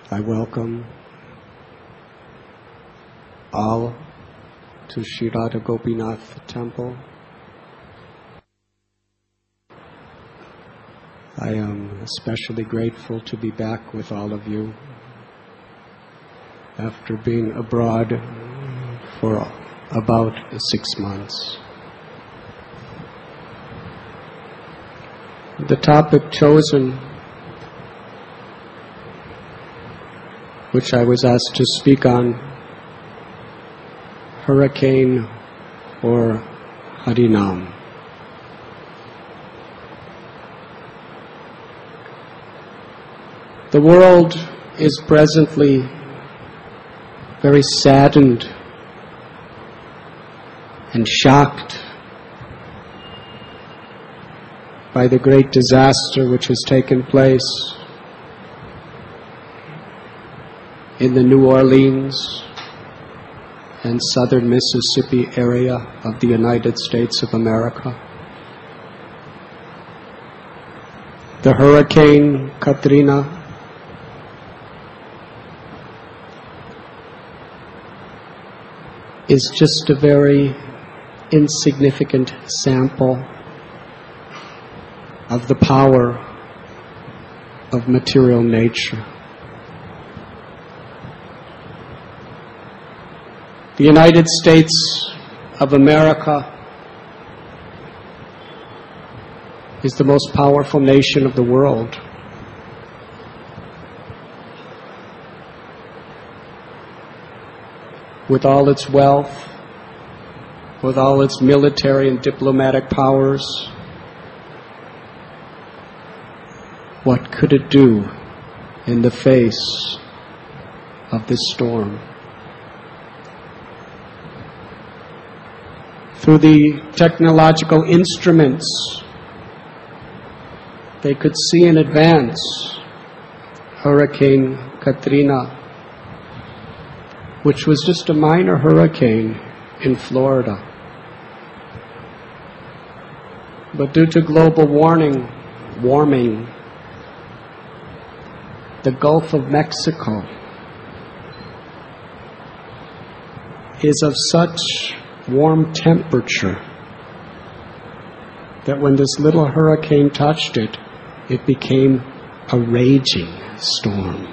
I welcome all to Sri Radha Gopinath Temple. I am especially grateful to be back with all of you after being abroad for about 6 months. The topic chosen, which I was asked to speak on, hurricane or Harinam. The world is presently very saddened and shocked by the great disaster which has taken place in the New Orleans and southern Mississippi area of the United States of America. The Hurricane Katrina is just a very insignificant sample of the power of material nature. The United States of America is the most powerful nation of the world. With all its wealth, with all its military and diplomatic powers, what could it do in the face of this storm? Through the technological instruments, they could see in advance Hurricane Katrina, which was just a minor hurricane in Florida. But due to global warming, the Gulf of Mexico is of such warm temperature that when this little hurricane touched it, it became a raging storm.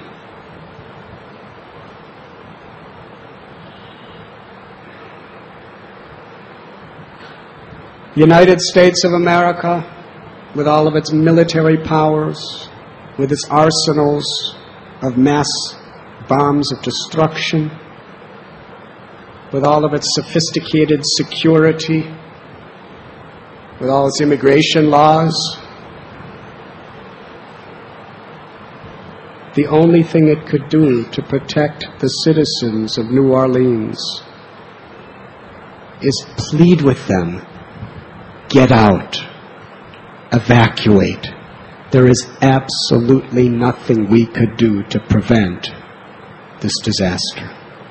The United States of America, with all of its military powers, with its arsenals of mass bombs of destruction, with all of its sophisticated security, with all its immigration laws, the only thing it could do to protect the citizens of New Orleans is plead with them, get out, evacuate. There is absolutely nothing we could do to prevent this disaster.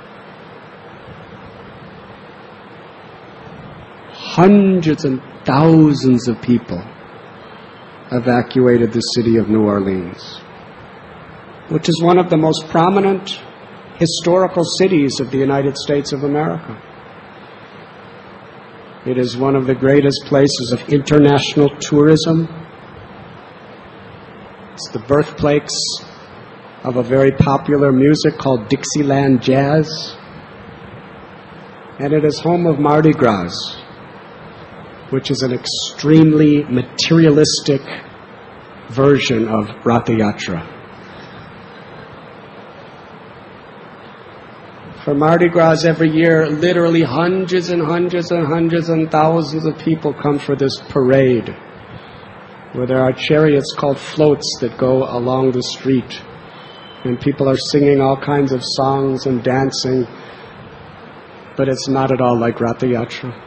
Hundreds and thousands of people evacuated the city of New Orleans, which is one of the most prominent historical cities of the United States of America. It is one of the greatest places of international tourism. It's the birthplace of a very popular music called Dixieland Jazz. And it is home of Mardi Gras, which is an extremely materialistic version of Ratha Yatra. For Mardi Gras every year, literally hundreds and hundreds and hundreds and thousands of people come for this parade, where there are chariots called floats that go along the street, and people are singing all kinds of songs and dancing, but it's not at all like Ratha Yatra.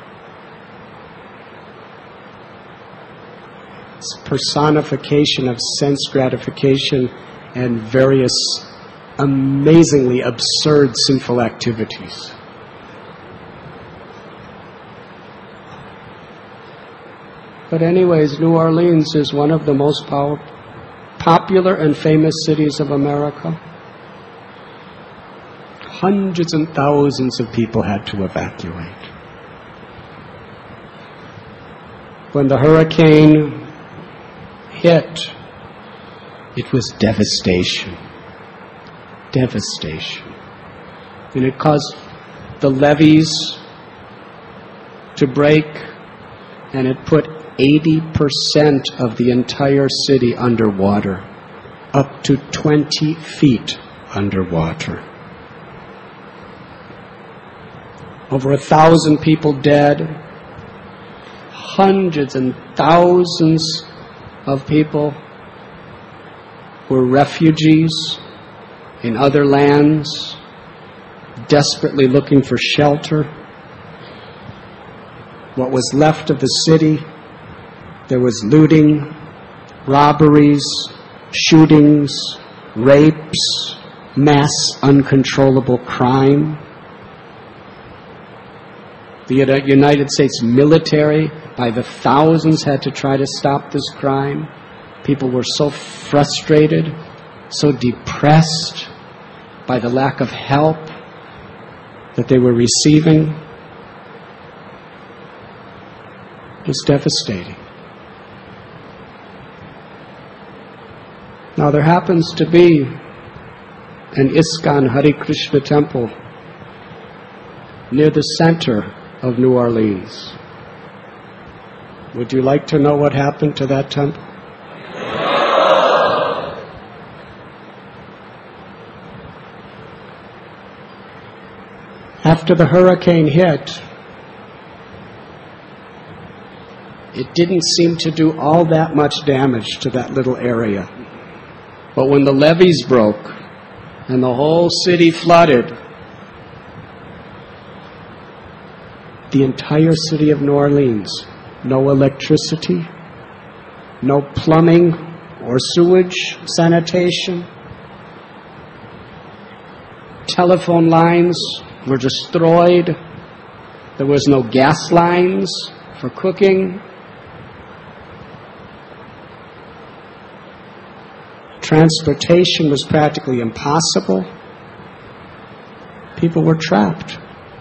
It's a personification of sense gratification and various amazingly absurd sinful activities. But anyways, New Orleans is one of the most popular and famous cities of America. hundreds and thousands of people had to evacuate. When the hurricane hit, it was devastation. Devastation. And it caused the levees to break, and it put 80% of the entire city underwater, up to 20 feet underwater. Over 1,000 people dead, hundreds and thousands of people were refugees in other lands, desperately looking for shelter. What was left of the city, there was looting, robberies, shootings, rapes, mass uncontrollable crime. The United States military, by the thousands, had to try to stop this crime. People were so frustrated, so depressed by the lack of help that they were receiving. It was devastating. Now there happens to be an ISKCON Hare Krishna temple near the center of New Orleans. Would you like to know what happened to that temple? After the hurricane hit, it didn't seem to do all that much damage to that little area. But when the levees broke and the whole city flooded, the entire city of New Orleans, no electricity, no plumbing or sewage, sanitation, telephone lines were destroyed. There was no gas lines for cooking. Transportation was practically impossible. People were trapped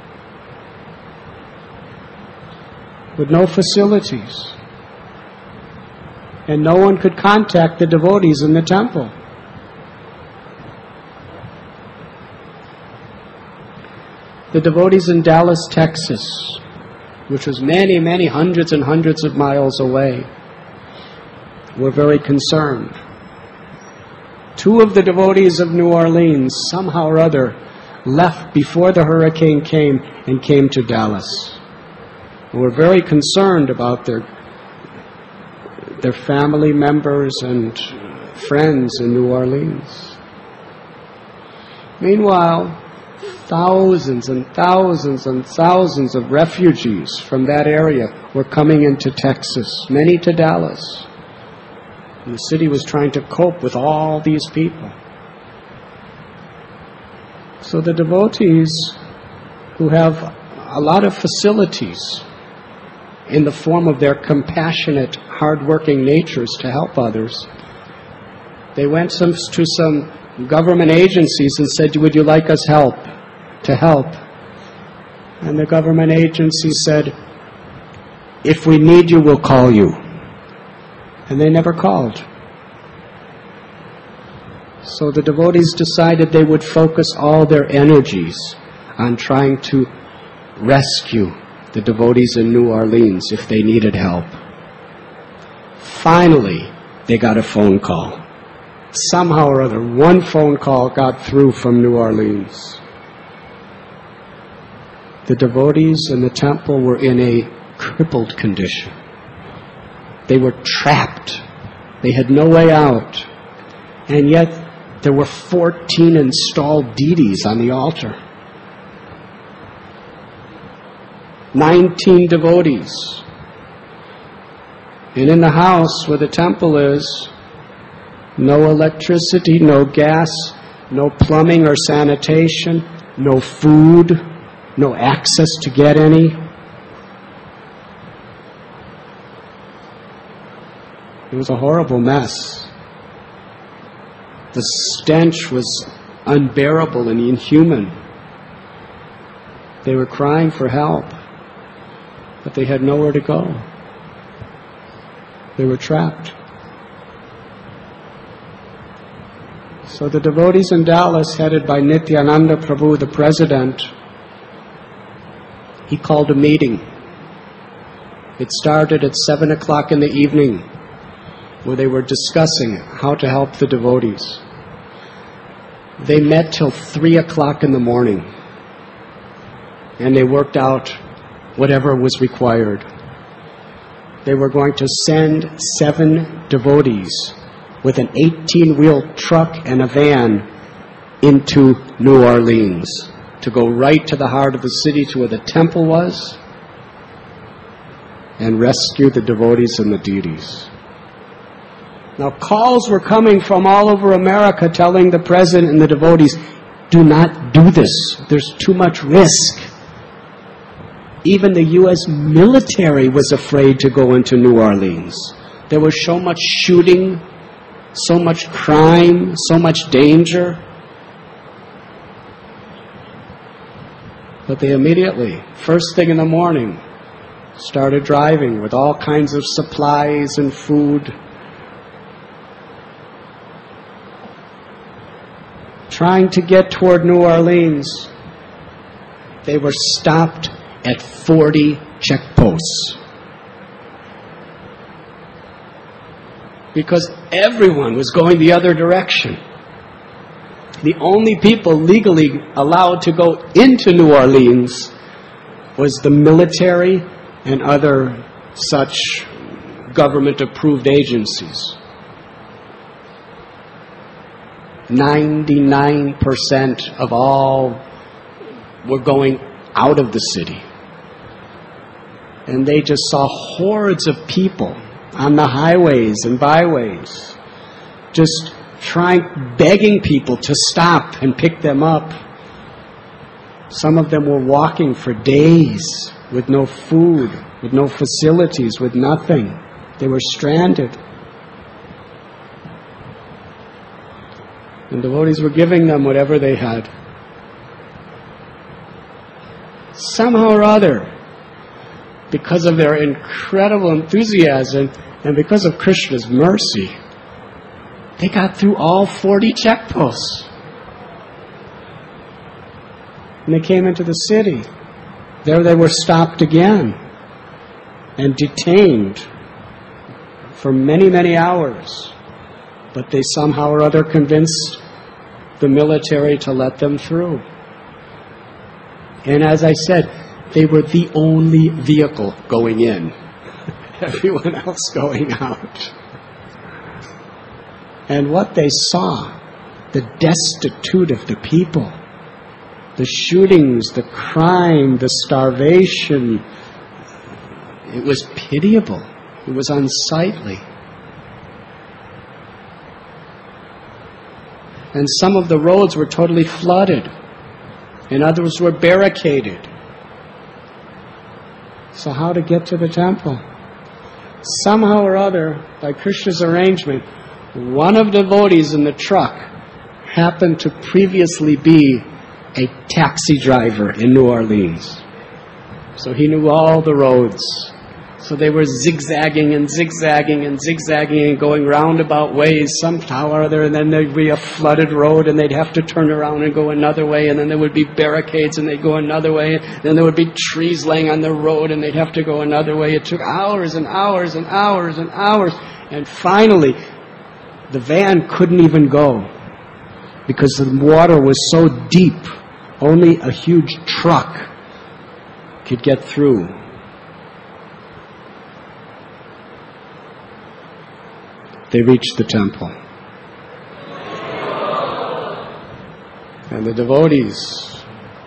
with no facilities. And no one could contact the devotees in the temple. The devotees in Dallas, Texas, which was many, many hundreds and hundreds of miles away, were very concerned. Two of the devotees of New Orleans, somehow or other, left before the hurricane came and came to Dallas. And were very concerned about their family members and friends in New Orleans. Meanwhile, thousands and thousands and thousands of refugees from that area were coming into Texas, many to Dallas. And the city was trying to cope with all these people. So the devotees, who have a lot of facilities in the form of their compassionate, hard-working natures to help others, they went to some government agencies and said, "Would you like us to help?" And the government agency said, "If we need you, we'll call you." And they never called. So the devotees decided they would focus all their energies on trying to rescue the devotees in New Orleans if they needed help. Finally, they got a phone call. Somehow or other, one phone call got through from New Orleans. The devotees in the temple were in a crippled condition. They were trapped. They had no way out. And yet, there were 14 installed deities on the altar. 19 devotees. And in the house where the temple is, no electricity, no gas, no plumbing or sanitation, no food, no access to get any. It was a horrible mess. The stench was unbearable and inhuman. They were crying for help, but they had nowhere to go. They were trapped. So the devotees in Dallas, headed by Nityananda Prabhu, the president, he called a meeting. It started at 7 o'clock in the evening, where they were discussing how to help the devotees. They met till 3 o'clock in the morning, and they worked out whatever was required. They were going to send 7 devotees with an 18-wheel truck and a van into New Orleans to go right to the heart of the city to where the temple was and rescue the devotees and the deities. Now, calls were coming from all over America telling the president and the devotees, do not do this. There's too much risk. Even the U.S. military was afraid to go into New Orleans. There was so much shooting, so much crime, so much danger. But they immediately, first thing in the morning, started driving with all kinds of supplies and food, trying to get toward New Orleans. They were stopped at 40 checkposts because everyone was going the other direction. The only people legally allowed to go into New Orleans was the military and other such government-approved agencies. 99% of all were going out of the city. And they just saw hordes of people on the highways and byways, just begging people to stop and pick them up. Some of them were walking for days with no food, with no facilities, with nothing. They were stranded. And devotees were giving them whatever they had. Somehow or other, because of their incredible enthusiasm and because of Krishna's mercy, they got through all 40 checkposts. And they came into the city. There they were stopped again and detained for many, many hours. But they somehow or other convinced the military to let them through. And as I said, they were the only vehicle going in. Everyone else going out. And what they saw, the destitute of the people, the shootings, the crime, the starvation, it was pitiable. It was unsightly. And some of the roads were totally flooded, and others were barricaded. So how to get to the temple? Somehow or other, by Krishna's arrangement, one of the devotees in the truck happened to previously be a taxi driver in New Orleans. So he knew all the roads. So they were zigzagging and zigzagging and zigzagging and going roundabout ways somehow or other, and then there'd be a flooded road and they'd have to turn around and go another way, and then there would be barricades and they'd go another way, and then there would be trees laying on the road and they'd have to go another way. It took hours and hours and hours and hours, and finally the van couldn't even go because the water was so deep, only a huge truck could get through. They reached the temple. And the devotees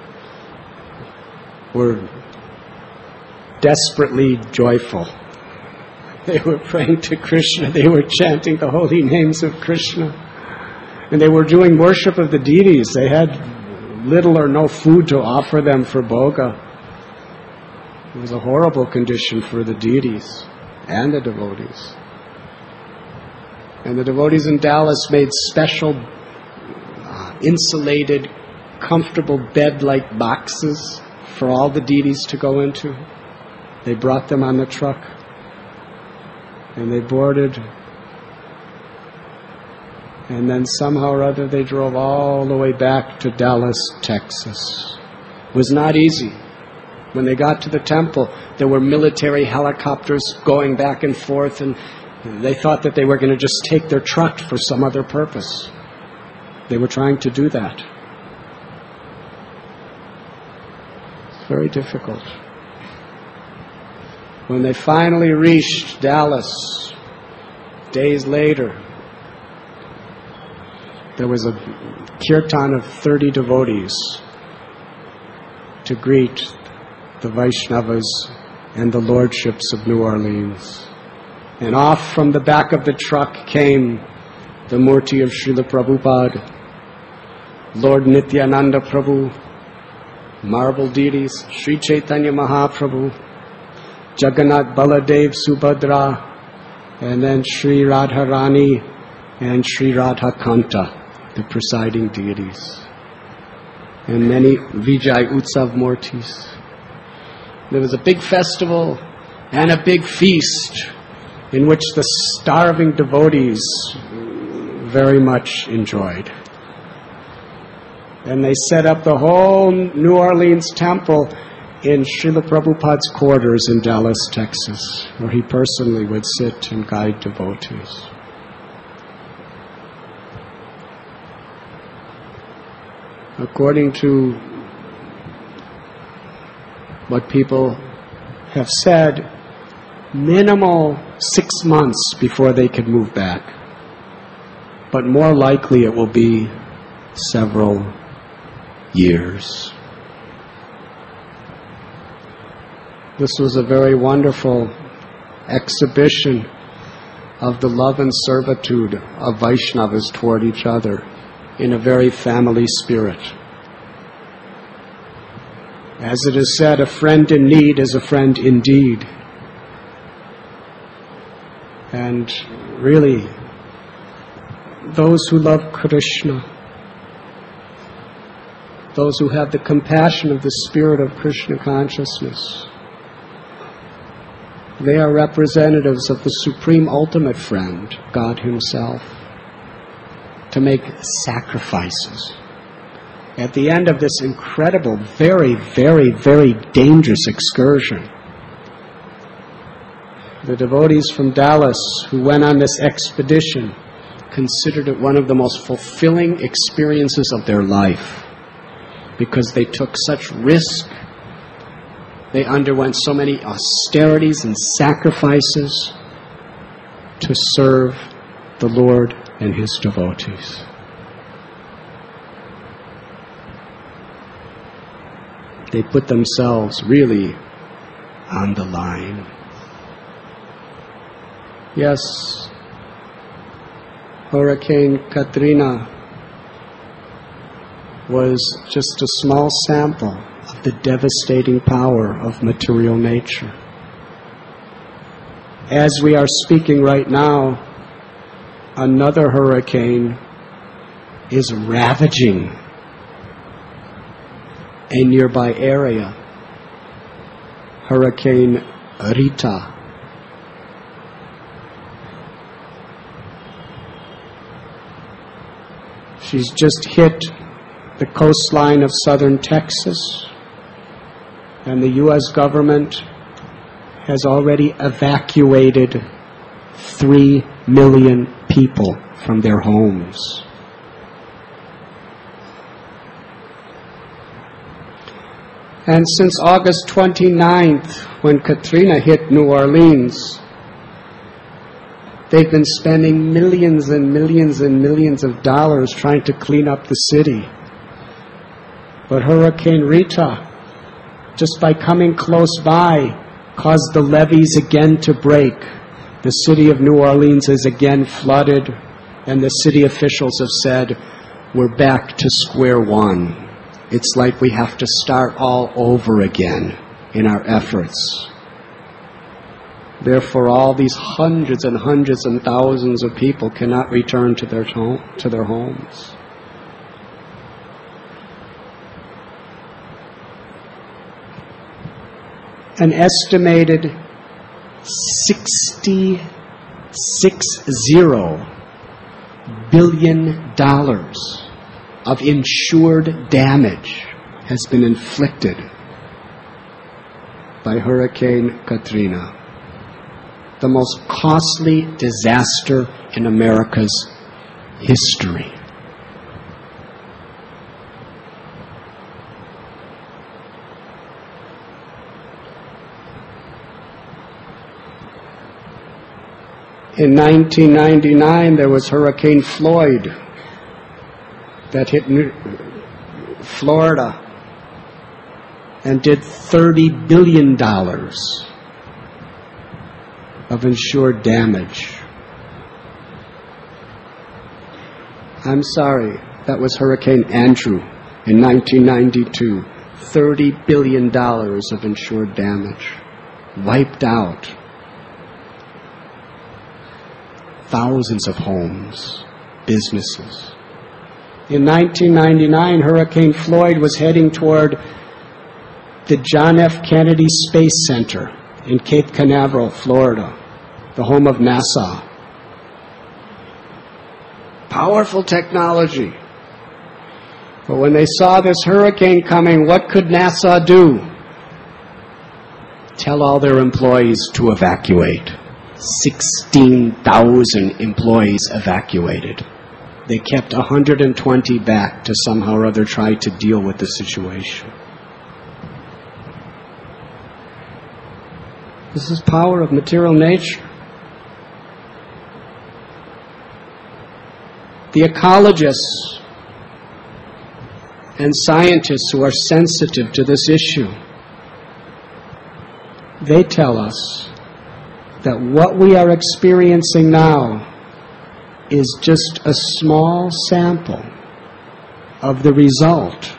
were desperately joyful. They were praying to Krishna. They were chanting the holy names of Krishna. And they were doing worship of the deities. They had little or no food to offer them for bhoga. It was a horrible condition for the deities and the devotees. And the devotees in Dallas made special insulated, comfortable bed-like boxes for all the deities to go into. They brought them on the truck, and they boarded, and then somehow or other they drove all the way back to Dallas, Texas. It was not easy. When they got to the temple, there were military helicopters going back and forth, and they thought that they were going to just take their truck for some other purpose. They were trying to do that. It's very difficult. When they finally reached Dallas, days later, there was a kirtan of 30 devotees to greet the Vaishnavas and the lordships of New Orleans. And off from the back of the truck came the Murti of Srila Prabhupada, Lord Nityananda Prabhu, marble deities, Sri Chaitanya Mahaprabhu, Jagannath Baladev Subhadra, and then Sri Radharani and Sri Radhakanta, the presiding deities, and many Vijay Utsav Murtis. There was a big festival and a big feast in which the starving devotees very much enjoyed. And they set up the whole New Orleans temple in Srila Prabhupada's quarters in Dallas, Texas, where he personally would sit and guide devotees. According to what people have said, minimal 6 months before they could move back. But more likely it will be several years. This was a very wonderful exhibition of the love and servitude of Vaishnavas toward each other in a very family spirit. As it is said, a friend in need is a friend indeed. And really, those who love Krishna, those who have the compassion of the spirit of Krishna consciousness, they are representatives of the supreme ultimate friend, God Himself, to make sacrifices. At the end of this incredible, very, very, very dangerous excursion, the devotees from Dallas who went on this expedition considered it one of the most fulfilling experiences of their life because they took such risk. They underwent so many austerities and sacrifices to serve the Lord and His devotees. They put themselves really on the line. Yes, Hurricane Katrina was just a small sample of the devastating power of material nature. As we are speaking right now, another hurricane is ravaging a nearby area, Hurricane Rita. She's just hit the coastline of southern Texas, and the U.S. government has already evacuated 3 million people from their homes. And since August 29th, when Katrina hit New Orleans, they've been spending millions and millions and millions of dollars trying to clean up the city. But Hurricane Rita, just by coming close by, caused the levees again to break. The city of New Orleans is again flooded, and the city officials have said, we're back to square one. It's like we have to start all over again in our efforts. Therefore, all these hundreds and hundreds and thousands of people cannot return to their homes. an estimated $66 billion of insured damage has been inflicted by Hurricane Katrina, the most costly disaster in America's history. In 1999, there was Hurricane Floyd that hit Florida and did $30 billion of insured damage. I'm sorry, that was Hurricane Andrew in 1992. $30 billion of insured damage. Wiped out thousands of homes, businesses. In 1999, Hurricane Floyd was heading toward the John F. Kennedy Space Center in Cape Canaveral, Florida, the home of NASA. Powerful technology. But when they saw this hurricane coming, what could NASA do? Tell all their employees to evacuate. 16,000 employees evacuated. They kept 120 back to somehow or other try to deal with the situation. This is power of material nature. The ecologists and scientists who are sensitive to this issue, they tell us that what we are experiencing now is just a small sample of the result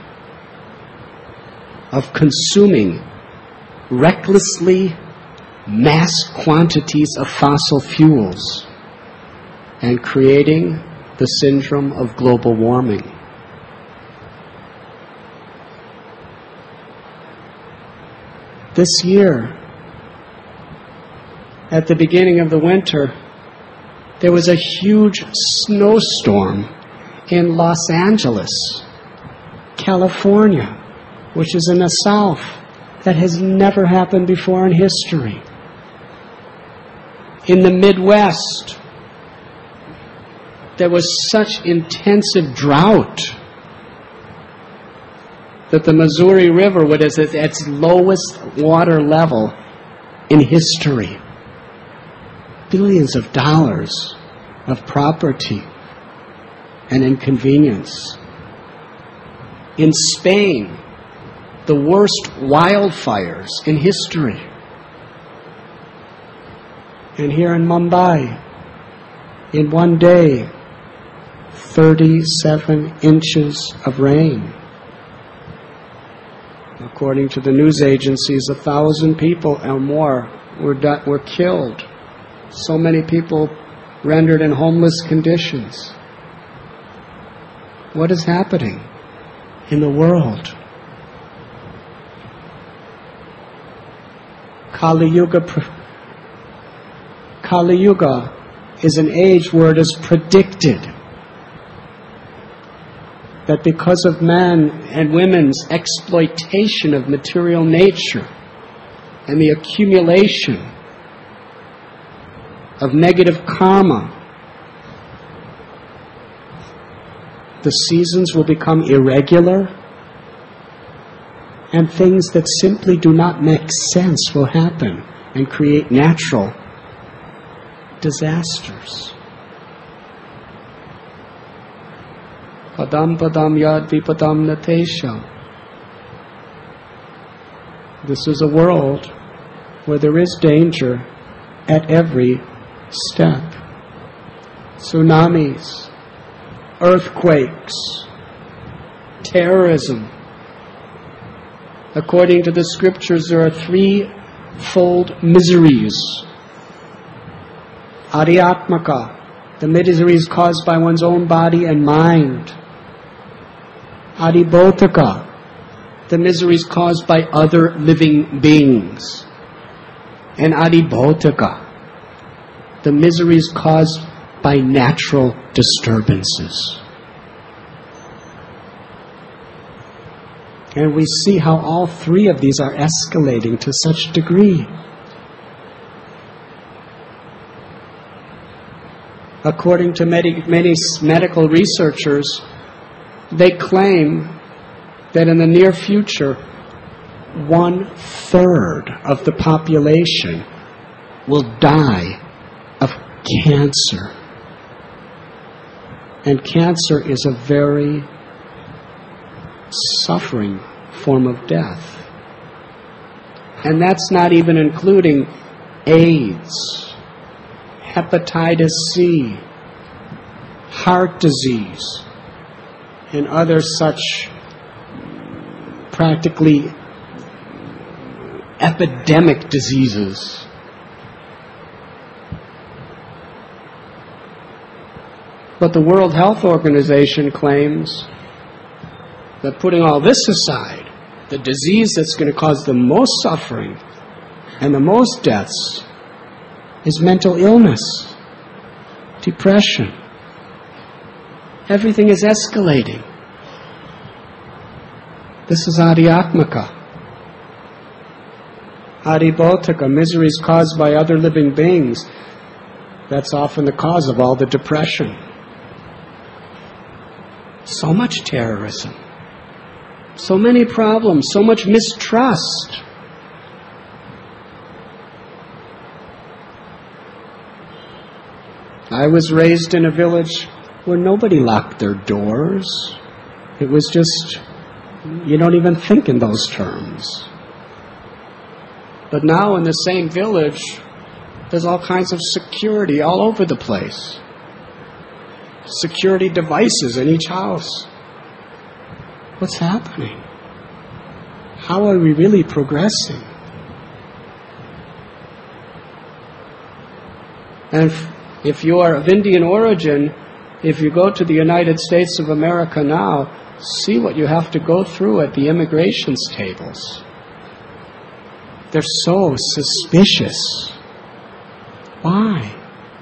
of consuming recklessly mass quantities of fossil fuels and creating the syndrome of global warming. This year, at the beginning of the winter, there was a huge snowstorm in Los Angeles, California, which is in the south. That has never happened before in history. In the Midwest, there was such intensive drought that the Missouri River was at its lowest water level in history. Billions of dollars of property and inconvenience. In Spain, the worst wildfires in history. And here in Mumbai, in one day, 37 inches of rain. According to the news agencies, 1,000 people or more were killed. So many people rendered in homeless conditions. What is happening in the world? Kali Yuga is an age where it is predicted that because of man and women's exploitation of material nature and the accumulation of negative karma, the seasons will become irregular and things that simply do not make sense will happen and create natural disasters. Padam padam yad vipadam natesha. This is a world where there is danger at every step. Tsunamis, earthquakes, terrorism. According to the scriptures, there are threefold miseries. Adhyatmaka, the miseries caused by one's own body and mind. Adhibhotaka, the miseries caused by other living beings. and Adibhotaka, the miseries caused by natural disturbances. And we see how all three of these are escalating to such a degree. According to many medical researchers, they claim that in the near future, 1/3 of the population will die of cancer. And cancer is a very suffering form of death. And that's not even including AIDS, hepatitis C, heart disease, and other such practically epidemic diseases. But the World Health Organization claims that putting all this aside, the disease that's going to cause the most suffering and the most deaths is mental illness, depression. Everything is escalating. This is Adhyatmika. Adibhotaka, miseries caused by other living beings. That's often the cause of all the depression. So much terrorism. So many problems. So much mistrust. I was raised in a village where nobody locked their doors. It was just, you don't even think in those terms. But now in the same village, there's all kinds of security all over the place. Security devices in each house. What's happening? How are we really progressing? And if you are of Indian origin, if you go to the United States of America now, see what you have to go through at the immigration tables. They're so suspicious. Why?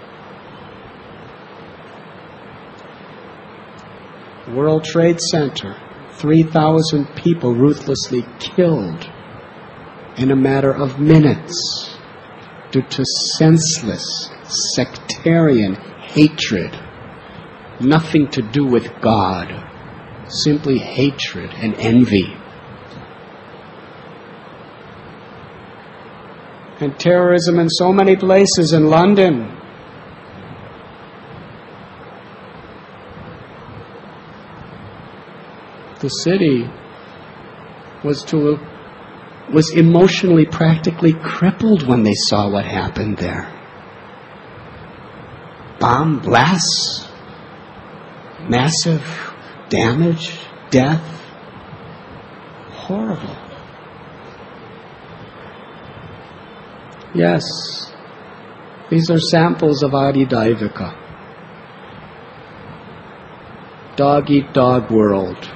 World Trade Center, 3,000 people ruthlessly killed in a matter of minutes due to senseless, sectarian hatred. Nothing to do with God, simply hatred and envy. And terrorism in so many places in London. The city was emotionally practically crippled when they saw what happened there. Bomb blasts, massive damage, death, horrible. Yes, these are samples of Adidaivika. Dog eat dog world.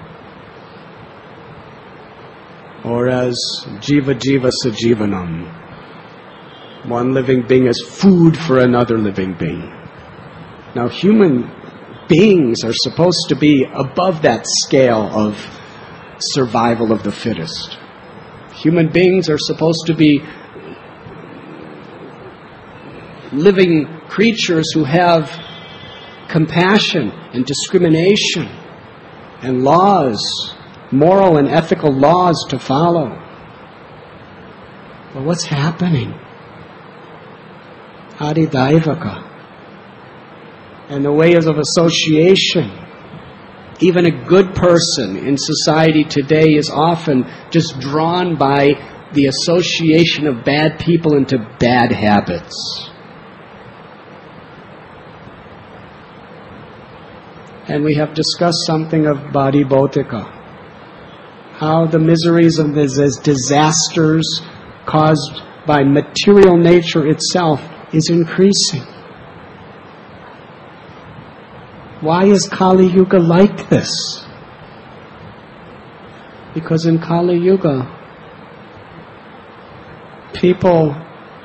Or as Jiva Jiva Sajivanam. One living being is food for another living being. Now human beings are supposed to be above that scale of survival of the fittest. Human beings are supposed to be living creatures who have compassion and discrimination and laws, moral and ethical laws to follow. But what's happening? Adidaivaka. And the ways of association. Even a good person in society today is often just drawn by the association of bad people into bad habits. And we have discussed something of Adibhotaka. How the miseries of these disasters caused by material nature itself is increasing. Why is Kali Yuga like this? Because in Kali Yuga, people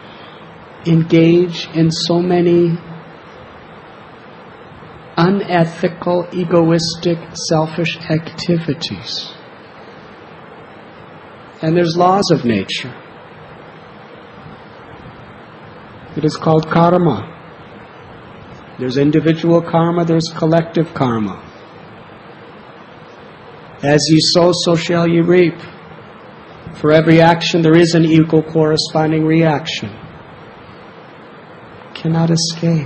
engage in so many unethical, egoistic, selfish activities. And there's laws of nature. It is called karma. There's individual karma, there's collective karma. As ye sow, so shall ye reap. For every action there is an equal corresponding reaction. Cannot escape.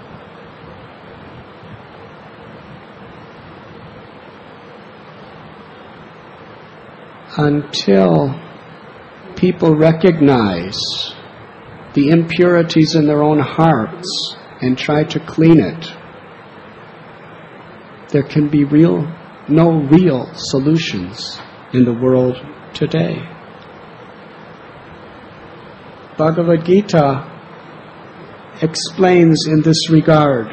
Until people recognize the impurities in their own hearts and try to clean it, there can be no real solutions in the world today. Bhagavad Gita explains in this regard,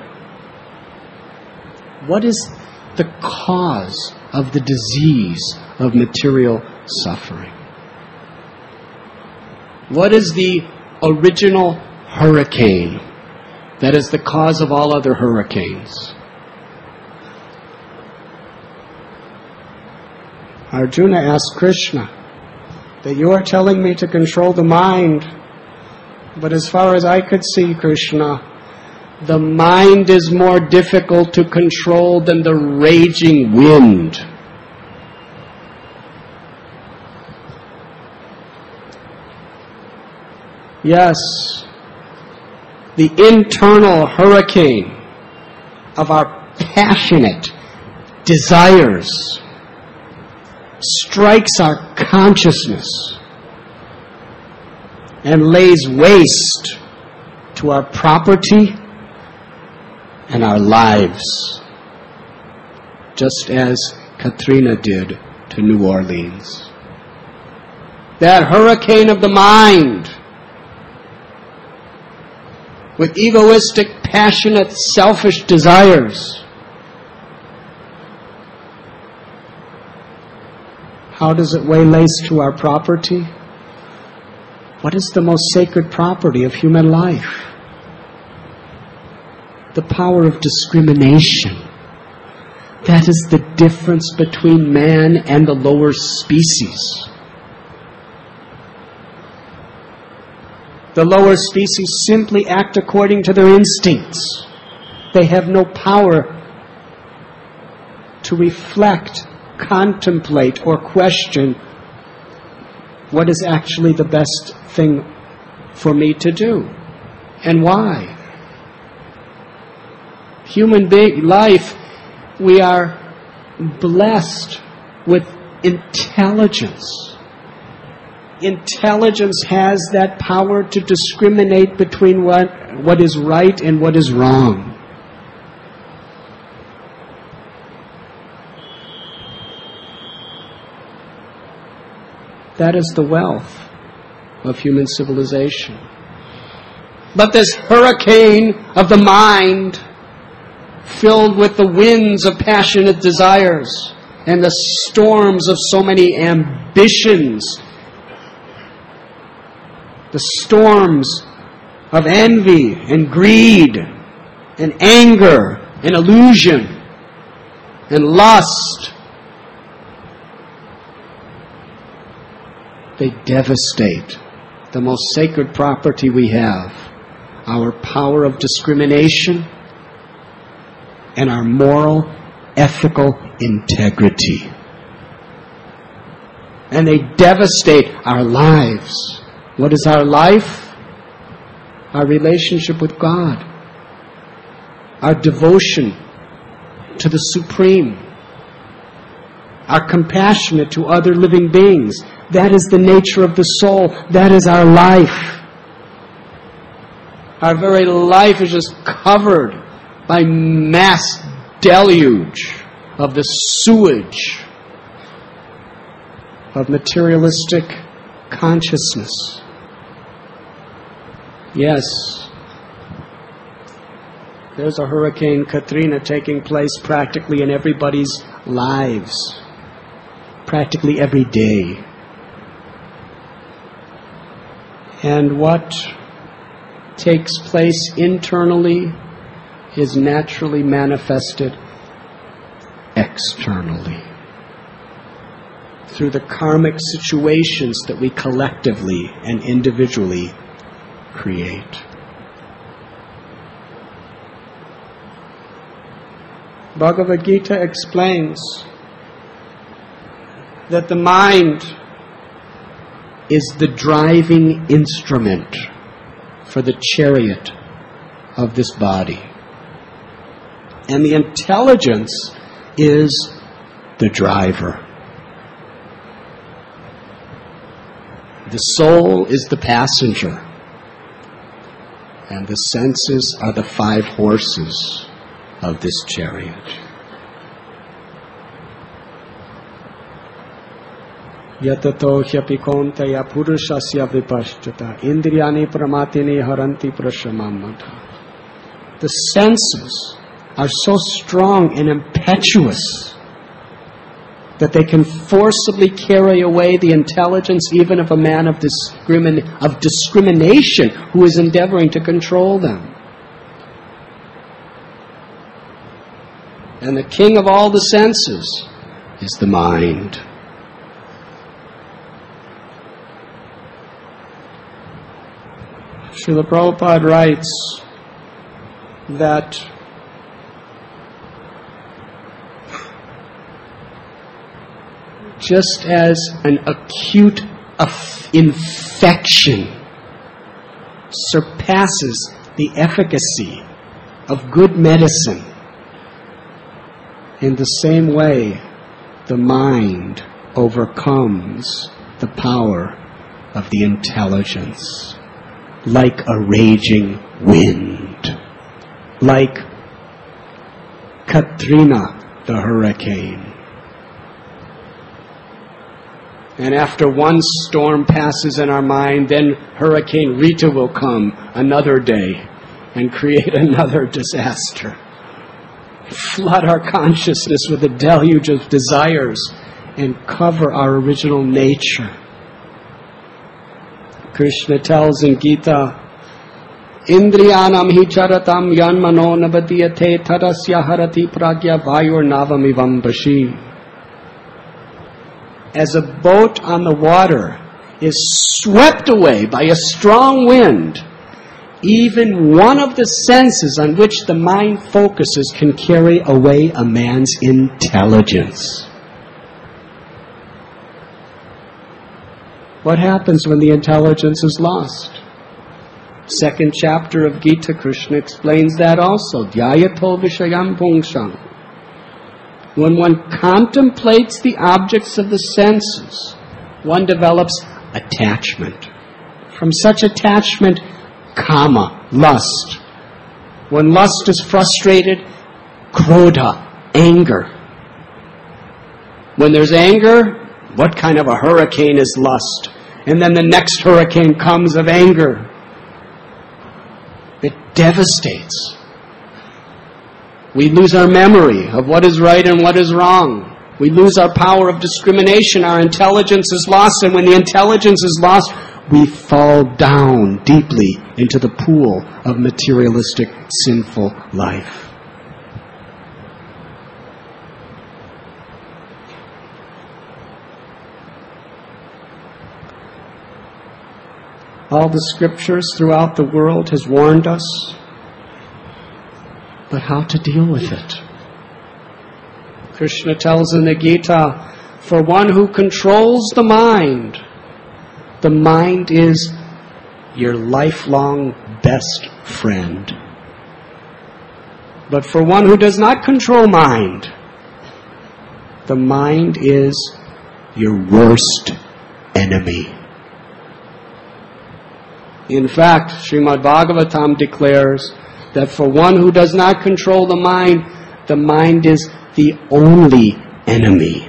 what is the cause of the disease of material suffering? What is the original hurricane that is the cause of all other hurricanes? Arjuna asked Krishna that you are telling me to control the mind, but as far as I could see, Krishna, the mind is more difficult to control than the raging wind. Yes, the internal hurricane of our passionate desires strikes our consciousness and lays waste to our property and our lives, just as Katrina did to New Orleans. That hurricane of the mind, with egoistic, passionate, selfish desires. How does it lay waste to our property? What is the most sacred property of human life? The power of discrimination. That is the difference between man and the lower species. The lower species simply act according to their instincts. They have no power to reflect, contemplate, or question what is actually the best thing for me to do and why. Human life, we are blessed with intelligence. Intelligence has that power to discriminate between what is right and what is wrong. That is the wealth of human civilization. But this hurricane of the mind, filled with the winds of passionate desires and the storms of so many ambitions, the storms of envy and greed and anger and illusion and lust, they devastate the most sacred property we have, our power of discrimination and our moral, ethical integrity. And they devastate our lives. What is our life? Our relationship with God. Our devotion to the Supreme. Our compassion to other living beings. That is the nature of the soul. That is our life. Our very life is just covered by mass deluge of the sewage of materialistic consciousness. Yes, there's a Hurricane Katrina taking place practically in everybody's lives, practically every day. And what takes place internally is naturally manifested externally through the karmic situations that we collectively and individually create. Bhagavad Gita explains that the mind is the driving instrument for the chariot of this body. And the intelligence is the driver. The soul is the passenger. And the senses are the 5 horses of this chariot. Yatato hyapi kontaya purushasya vipashyata indriyani pramatini haranti prashamamata. The senses are so strong and impetuous that they can forcibly carry away the intelligence even of a man of discrimination who is endeavoring to control them. And the king of all the senses is the mind. Srila Prabhupada writes that just as an acute infection surpasses the efficacy of good medicine, in the same way, the mind overcomes the power of the intelligence, like a raging wind, like Katrina, the hurricane. And after one storm passes in our mind, then Hurricane Rita will come another day and create another disaster. Flood our consciousness with a deluge of desires and cover our original nature. Krishna tells in Gita, Indriyanam hi charatam yanmano nabadiyate tarasya harati pragya vayur navamivam bashi. As a boat on the water is swept away by a strong wind, even one of the senses on which the mind focuses can carry away a man's intelligence. What happens when the intelligence is lost? 2nd chapter of Gita, Krishna explains that also. Dhyayato vishayam pungsham. When one contemplates the objects of the senses, one develops attachment. From such attachment, kama, lust. When lust is frustrated, krodha, anger. When there's anger, what kind of a hurricane is lust? And then the next hurricane comes of anger. It devastates. We lose our memory of what is right and what is wrong. We lose our power of discrimination. Our intelligence is lost. And when the intelligence is lost, we fall down deeply into the pool of materialistic, sinful life. All the scriptures throughout the world has warned us, but how to deal with it. Krishna tells in the Gita, for one who controls the mind is your lifelong best friend. But for one who does not control mind, the mind is your worst enemy. In fact, Srimad Bhagavatam declares that for one who does not control the mind is the only enemy.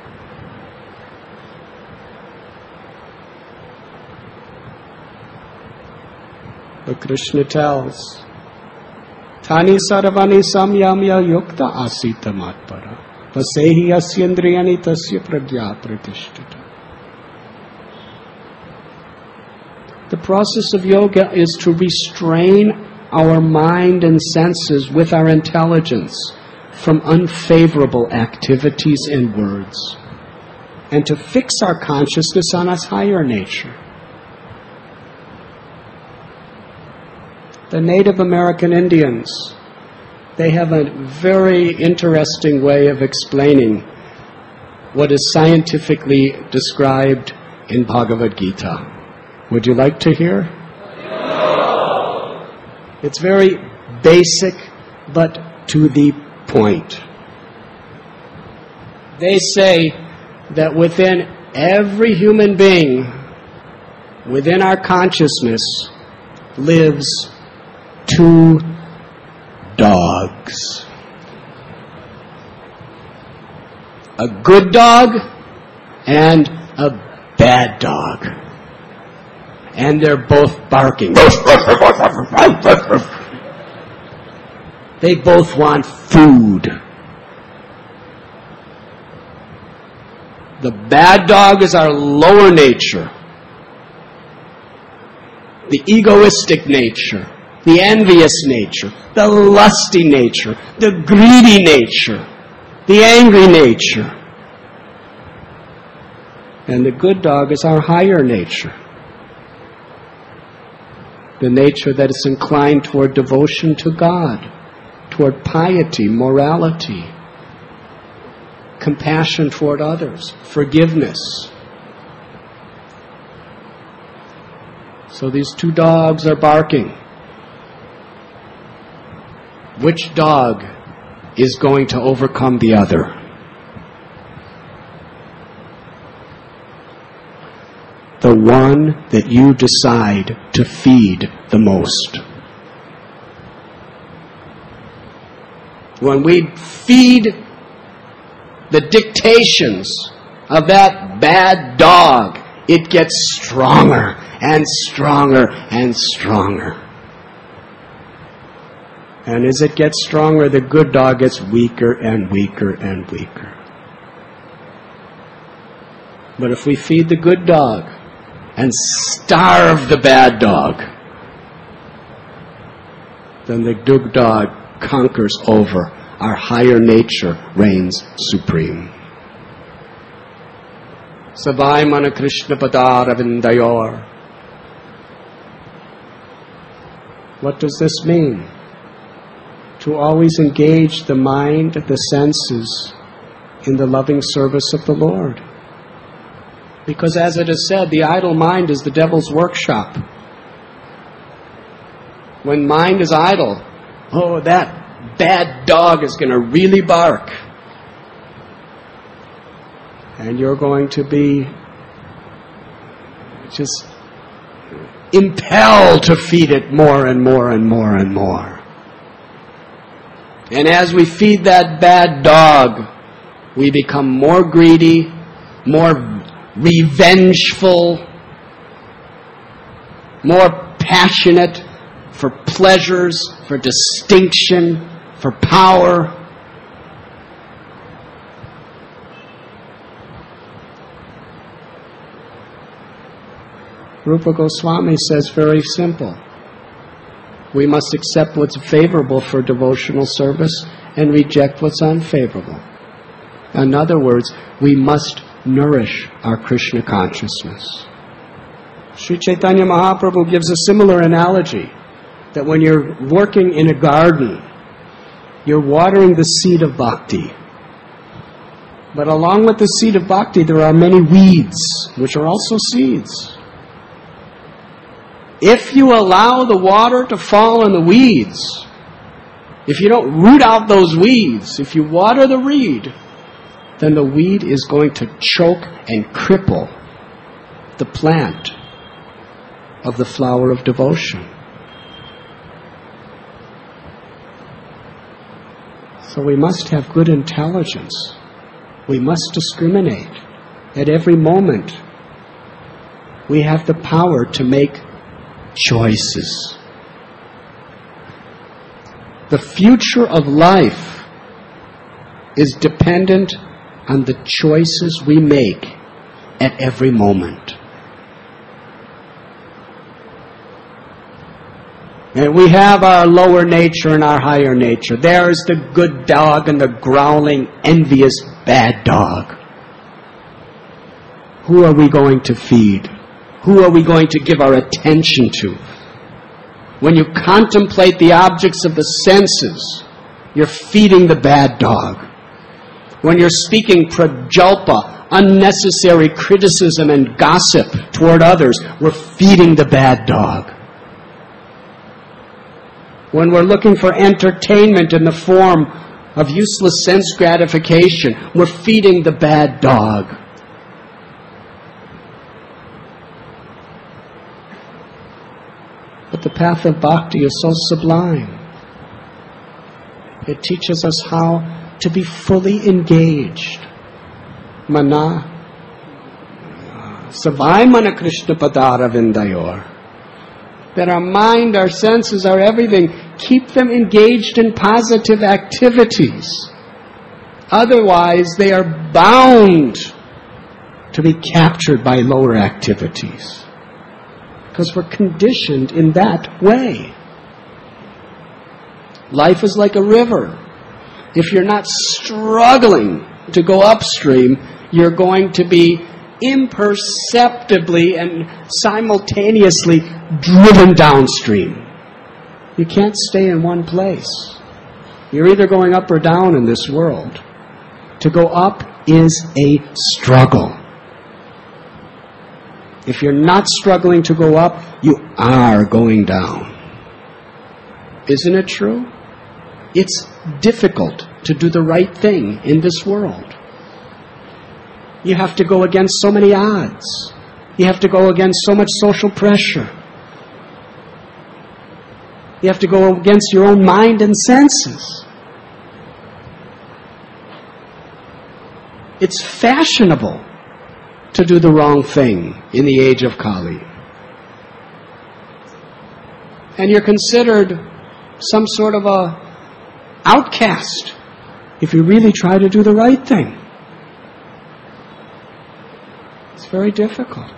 But Krishna tells, Tani sarvani samyamya yukta asita matpara vasehi asyendriyani tasya pragya pratishtita. The process of yoga is to restrain our mind and senses with our intelligence from unfavorable activities and words, and to fix our consciousness on its higher nature. The Native American Indians, they have a very interesting way of explaining what is scientifically described in Bhagavad Gita. Would you like to hear? No. It's very basic, but to the point. They say that within every human being, within our consciousness, lives 2 dogs. A good dog and a bad dog. And they're both barking. They both want food. The bad dog is our lower nature, the egoistic nature, the envious nature, the lusty nature, the greedy nature, the angry nature. And the good dog is our higher nature, the nature that is inclined toward devotion to God, toward piety, morality, compassion toward others, forgiveness. So these 2 dogs are barking. Which dog is going to overcome the other? The one that you decide to feed the most. When we feed the dictations of that bad dog, it gets stronger and stronger and stronger. And as it gets stronger, the good dog gets weaker and weaker and weaker. But if we feed the good dog and starve the bad dog, then the good dog conquers over. Our higher nature reigns supreme. Savai mana Krishna padaravindayor. What does this mean? To always engage the mind, the senses, in the loving service of the Lord. Because as it is said, the idle mind is the devil's workshop. When mind is idle, oh, that bad dog is going to really bark. And you're going to be just impelled to feed it more and more and more and more. And as we feed that bad dog, we become more greedy, more revengeful, more passionate for pleasures, for distinction, for power. Rupa Goswami says very simple. We must accept what's favorable for devotional service and reject what's unfavorable. In other words, we must nourish our Krishna consciousness. Sri Chaitanya Mahaprabhu gives a similar analogy, that when you're working in a garden, you're watering the seed of bhakti. But along with the seed of bhakti, there are many weeds, which are also seeds. If you allow the water to fall in the weeds, if you don't root out those weeds, if you water the reed, then the weed is going to choke and cripple the plant of the flower of devotion. So we must have good intelligence. We must discriminate. At every moment, we have the power to make choices. The future of life is dependent on the choices we make at every moment. And we have our lower nature and our higher nature. There's the good dog and the growling, envious, bad dog. Who are we going to feed? Who are we going to give our attention to? When you contemplate the objects of the senses, you're feeding the bad dog. When you're speaking prajalpa, unnecessary criticism and gossip toward others, we're feeding the bad dog. When we're looking for entertainment in the form of useless sense gratification, we're feeding the bad dog. But the path of bhakti is so sublime. It teaches us how to be fully engaged. Mana Savai Mana Krishna Padara Vindayor. That our mind, our senses, our everything, keep them engaged in positive activities. Otherwise, they are bound to be captured by lower activities. Because we're conditioned in that way. Life is like a river. If you're not struggling to go upstream, you're going to be imperceptibly and simultaneously driven downstream. You can't stay in one place. You're either going up or down in this world. To go up is a struggle. If you're not struggling to go up, you are going down. Isn't it true? It's difficult to do the right thing in this world. You have to go against so many odds. You have to go against so much social pressure. You have to go against your own mind and senses. It's fashionable to do the wrong thing in the age of Kali. And you're considered some sort of a outcast if you really try to do the right thing. It's very difficult.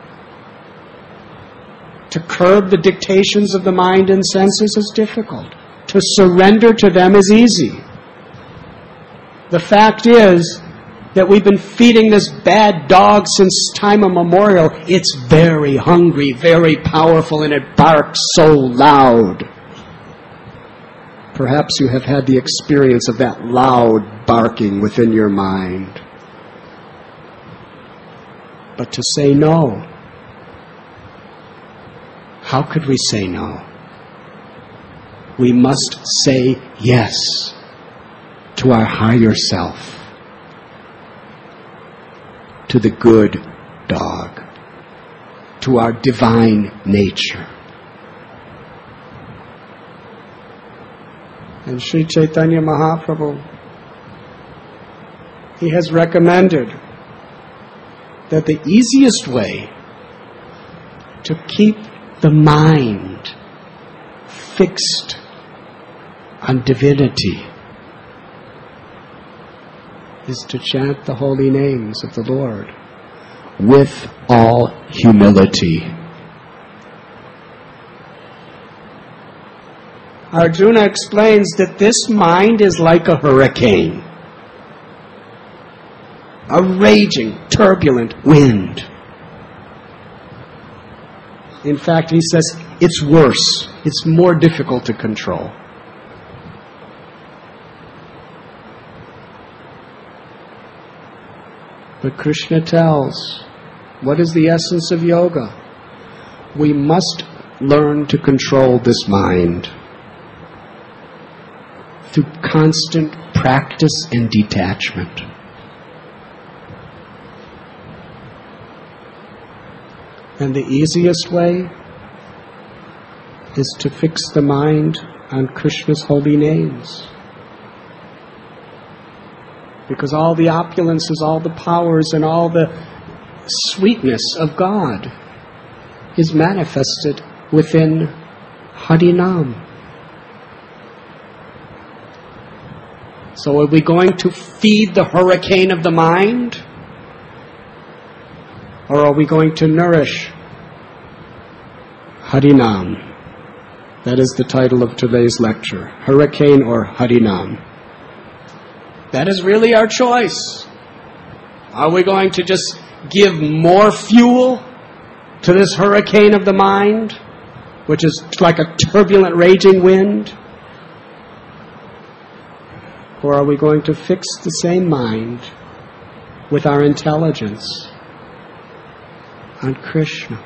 To curb the dictations of the mind and senses is difficult. To surrender to them is easy. The fact is that we've been feeding this bad dog since time immemorial. It's very hungry, very powerful, and it barks so loud. Perhaps you have had the experience of that loud barking within your mind. But to say no, how could we say no? We must say yes to our higher self, to the good dog, to our divine nature. And Sri Chaitanya Mahaprabhu, he has recommended that the easiest way to keep the mind fixed on divinity is to chant the holy names of the Lord with all humility. Arjuna explains that this mind is like a hurricane, a raging, turbulent wind. In fact, he says it's worse. It's more difficult to control. But Krishna tells, what is the essence of yoga? We must learn to control this mind through constant practice and detachment. And the easiest way is to fix the mind on Krishna's holy names. Because all the opulences, all the powers, and all the sweetness of God is manifested within Harinam. So are we going to feed the hurricane of the mind? Or are we going to nourish Harinam, That is the title of today's lecture, Hurricane or Harinam. That is really our choice. Are we going to just give more fuel to this hurricane of the mind, which is like a turbulent raging wind? Or are we going to fix the same mind with our intelligence on Krishna,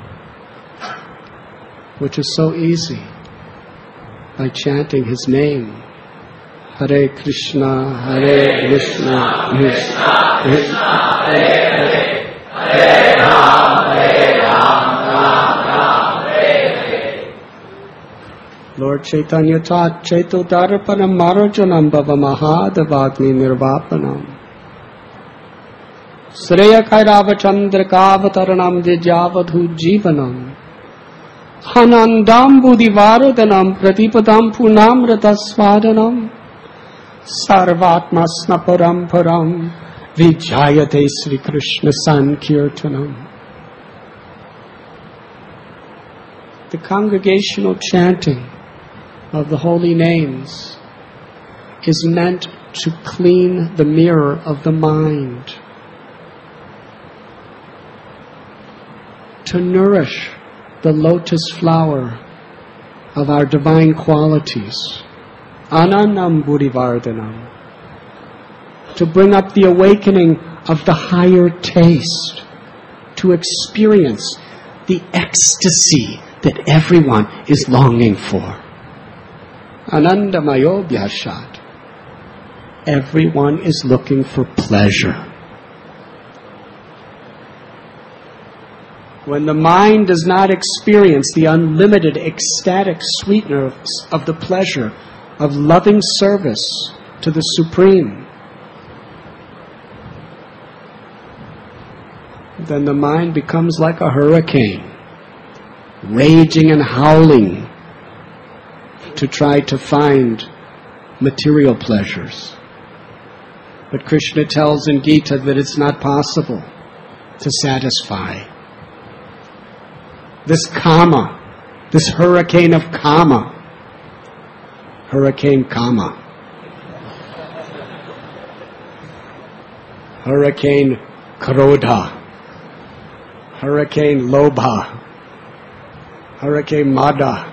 which is so easy, by chanting His name. Hare Krishna, Hare Krishna, Krishna Krishna, Hare Hare, Hare Ram, Ram Ram, Hare Hare. Lord Chaitanya taught, Chaito Darapanam Marajanam Bhava Mahadavagni Nirvapanam. Sreya Kairavachandra Kavataranam Vijavadhu Jivanam. Hanandam Buddhivaradhanam Pratipadam Punamrata Svadanam Sarvatma Snaparam Param Vijayate Sri Krishna Sankirtanam. The congregational chanting of the holy names is meant to clean the mirror of the mind, to nourish the lotus flower of our divine qualities, Anandam Buddhivardhanam, to bring up the awakening of the higher taste, to experience the ecstasy that everyone is longing for. Anandamayo Bhyashat. Everyone is looking for pleasure. When the mind does not experience the unlimited ecstatic sweetness of the pleasure of loving service to the Supreme, then the mind becomes like a hurricane, raging and howling to try to find material pleasures. But Krishna tells in Gita that it's not possible to satisfy this kama, this hurricane of kama, hurricane kama, hurricane krodha, hurricane lobha, hurricane mada,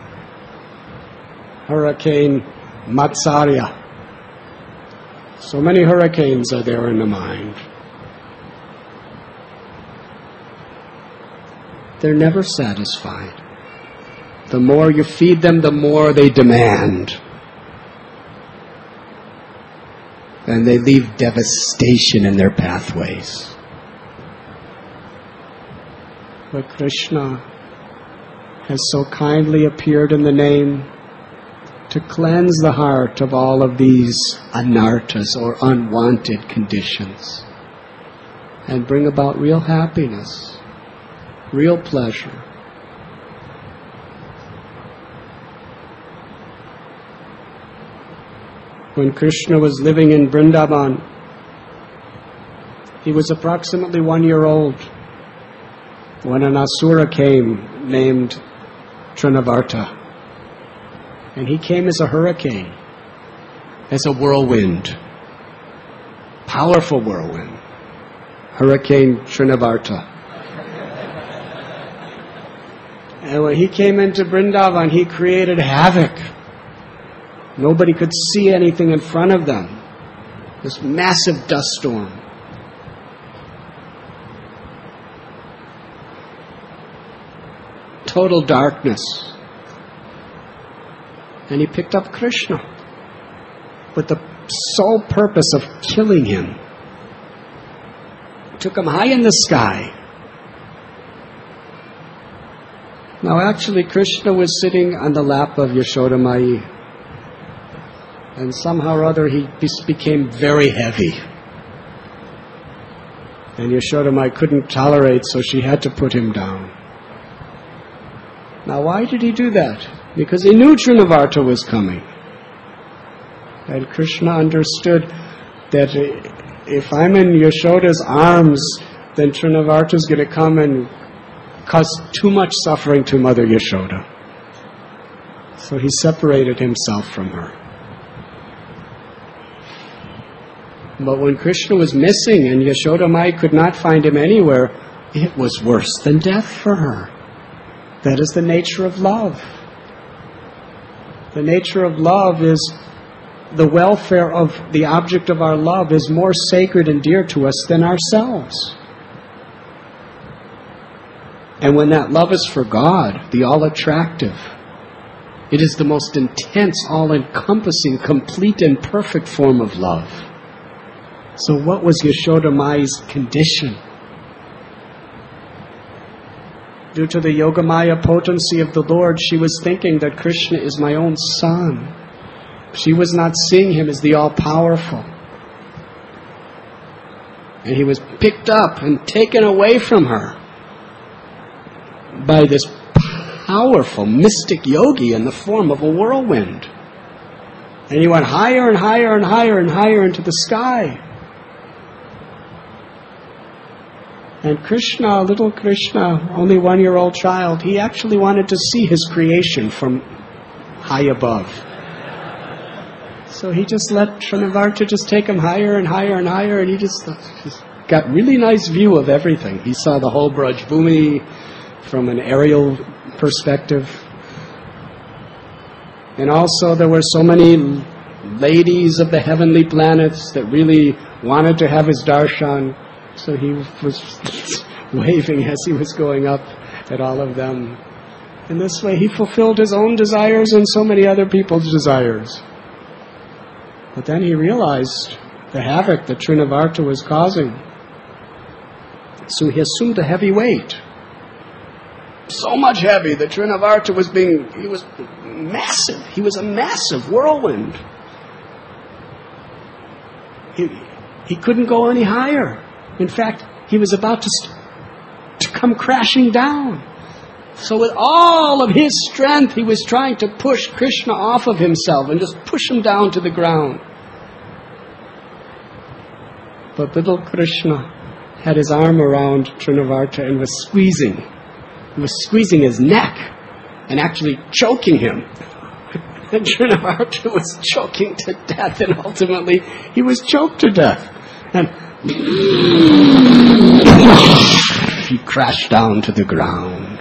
hurricane matsarya. So many hurricanes are there in the mind. They're never satisfied. The more you feed them, the more they demand. And they leave devastation in their pathways. But Krishna has so kindly appeared in the name to cleanse the heart of all of these anarthas or unwanted conditions and bring about real happiness, real pleasure. When Krishna was living in Vrindavan, he was approximately 1 year old when an asura came named Trinavarta. And he came as a hurricane, as a whirlwind, powerful whirlwind, Hurricane Trinavarta. And when he came into Vrindavan, he created havoc. Nobody could see anything in front of them. This massive dust storm. Total darkness. And he picked up Krishna with the sole purpose of killing him. Took him high in the sky. Now actually Krishna was sitting on the lap of Yashoda Mai. And somehow or other he became very heavy. And Yashoda Mai couldn't tolerate, so she had to put him down. Now why did he do that? Because he knew Trinavarta was coming. And Krishna understood that if I'm in Yashoda's arms, then Trinavarta's going to come and cause too much suffering to Mother Yashoda. So he separated himself from her. But when Krishna was missing and Yashoda Mai could not find him anywhere, it was worse than death for her. That is the nature of love. The nature of love is the welfare of the object of our love is more sacred and dear to us than ourselves. And when that love is for God, the all-attractive, it is the most intense, all-encompassing, complete and perfect form of love. So what was Yashoda Mai's condition? Due to the Yogamaya potency of the Lord, she was thinking that Krishna is my own son. She was not seeing him as the all-powerful. And he was picked up and taken away from her by this powerful mystic yogi in the form of a whirlwind. And he went higher and higher and higher and higher into the sky. And Krishna, little Krishna, only 1-year-old child, he actually wanted to see his creation from high above. So he just let Trinavarta just take him higher and higher and higher, and he just got really nice view of everything. He saw the whole Braj Bhumi from an aerial perspective. And also there were so many ladies of the heavenly planets that really wanted to have his darshan. So he was waving as he was going up at all of them. In this way, he fulfilled his own desires and so many other people's desires. But then he realized the havoc that Trinavarta was causing. So he assumed a heavy weight. So much heavy that Trinavarta he was massive. He was a massive whirlwind. He couldn't go any higher. In fact, he was about to come crashing down. So with all of his strength, he was trying to push Krishna off of himself and just push him down to the ground. But little Krishna had his arm around Trinavarta and was squeezing. He was squeezing his neck and actually choking him. And Trinavarta was choking to death, and ultimately he was choked to death. And he crashed down to the ground.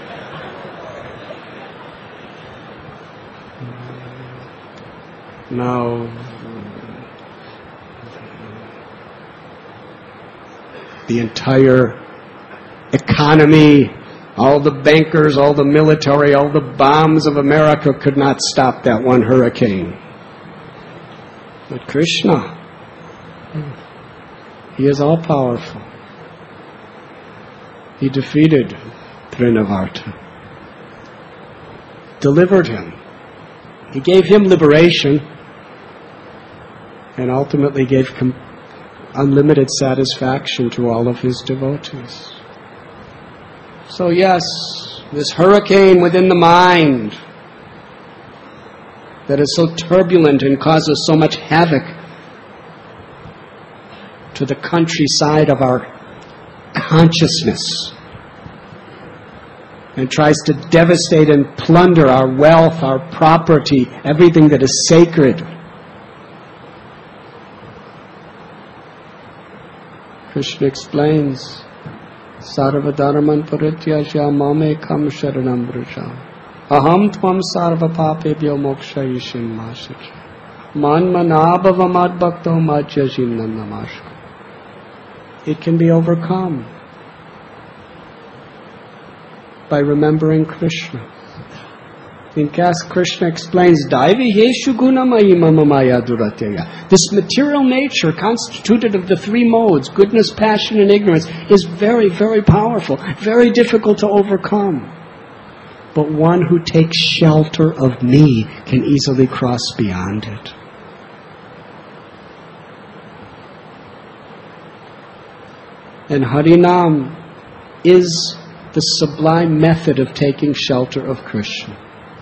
Now, the entire economy, all the bankers, all the military, all the bombs of America could not stop that one hurricane. But Krishna, he is all-powerful. He defeated Trinavarta, delivered him. He gave him liberation and ultimately gave unlimited satisfaction to all of his devotees. So yes, this hurricane within the mind that is so turbulent and causes so much havoc to the countryside of our consciousness and tries to devastate and plunder our wealth, our property, everything that is sacred. Krishna explains, Sarva dharman parityajya mamekam sharanam vraja aham tvam sarva papebhyo mokshayishim mashacha manmanabhava madbhakto majyajim namaskar. It can be overcome by remembering Krishna. In Kas, Krishna explains, Daivi yeshu gunamayi mama maya duratyaya. This material nature, constituted of the three modes, goodness, passion, and ignorance, is very, very powerful, very difficult to overcome. But one who takes shelter of me can easily cross beyond it. And Harinam is the sublime method of taking shelter of Krishna.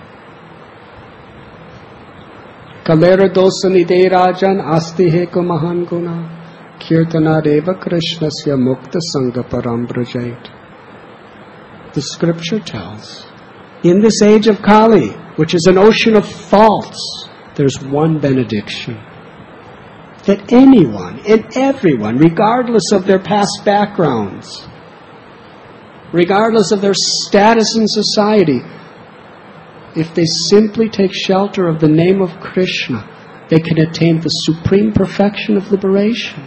Kalera dosanide rajan asti heko mahan guna kirtana deva krishnasya mukta sangha param brajait. The scripture tells In this age of Kali, which is an ocean of faults, there's one benediction. That anyone and everyone, regardless of their past backgrounds, regardless of their status in society, if they simply take shelter of the name of Krishna, they can attain the supreme perfection of liberation.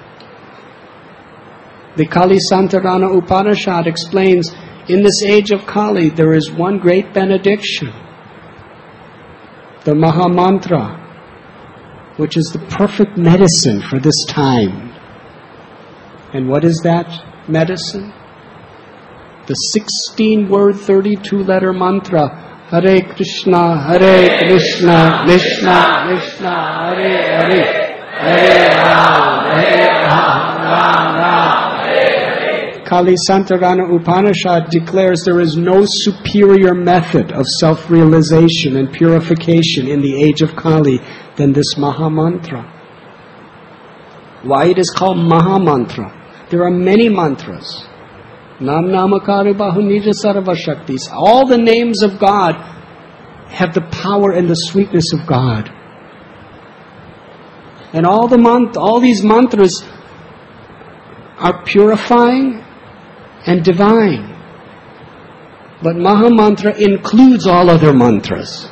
The Kali Santarana Upanishad explains, in this age of Kali, there is one great benediction, the Maha Mantra, which is the perfect medicine for this time. And what is that medicine? The 16-word, 32-letter mantra, Hare Krishna, Krishna, Krishna, Hare Hare, Hare Ram, Ram, Hare. Kali Santarana Upanishad declares there is no superior method of self-realization and purification in the age of Kali than this Maha Mantra. Why it is called Maha Mantra? There are many mantras. Nam Namakari Bahu Nija Sarva Shaktis. All the names of God have the power and the sweetness of God. And all these mantras are purifying and divine. But Maha Mantra includes all other mantras.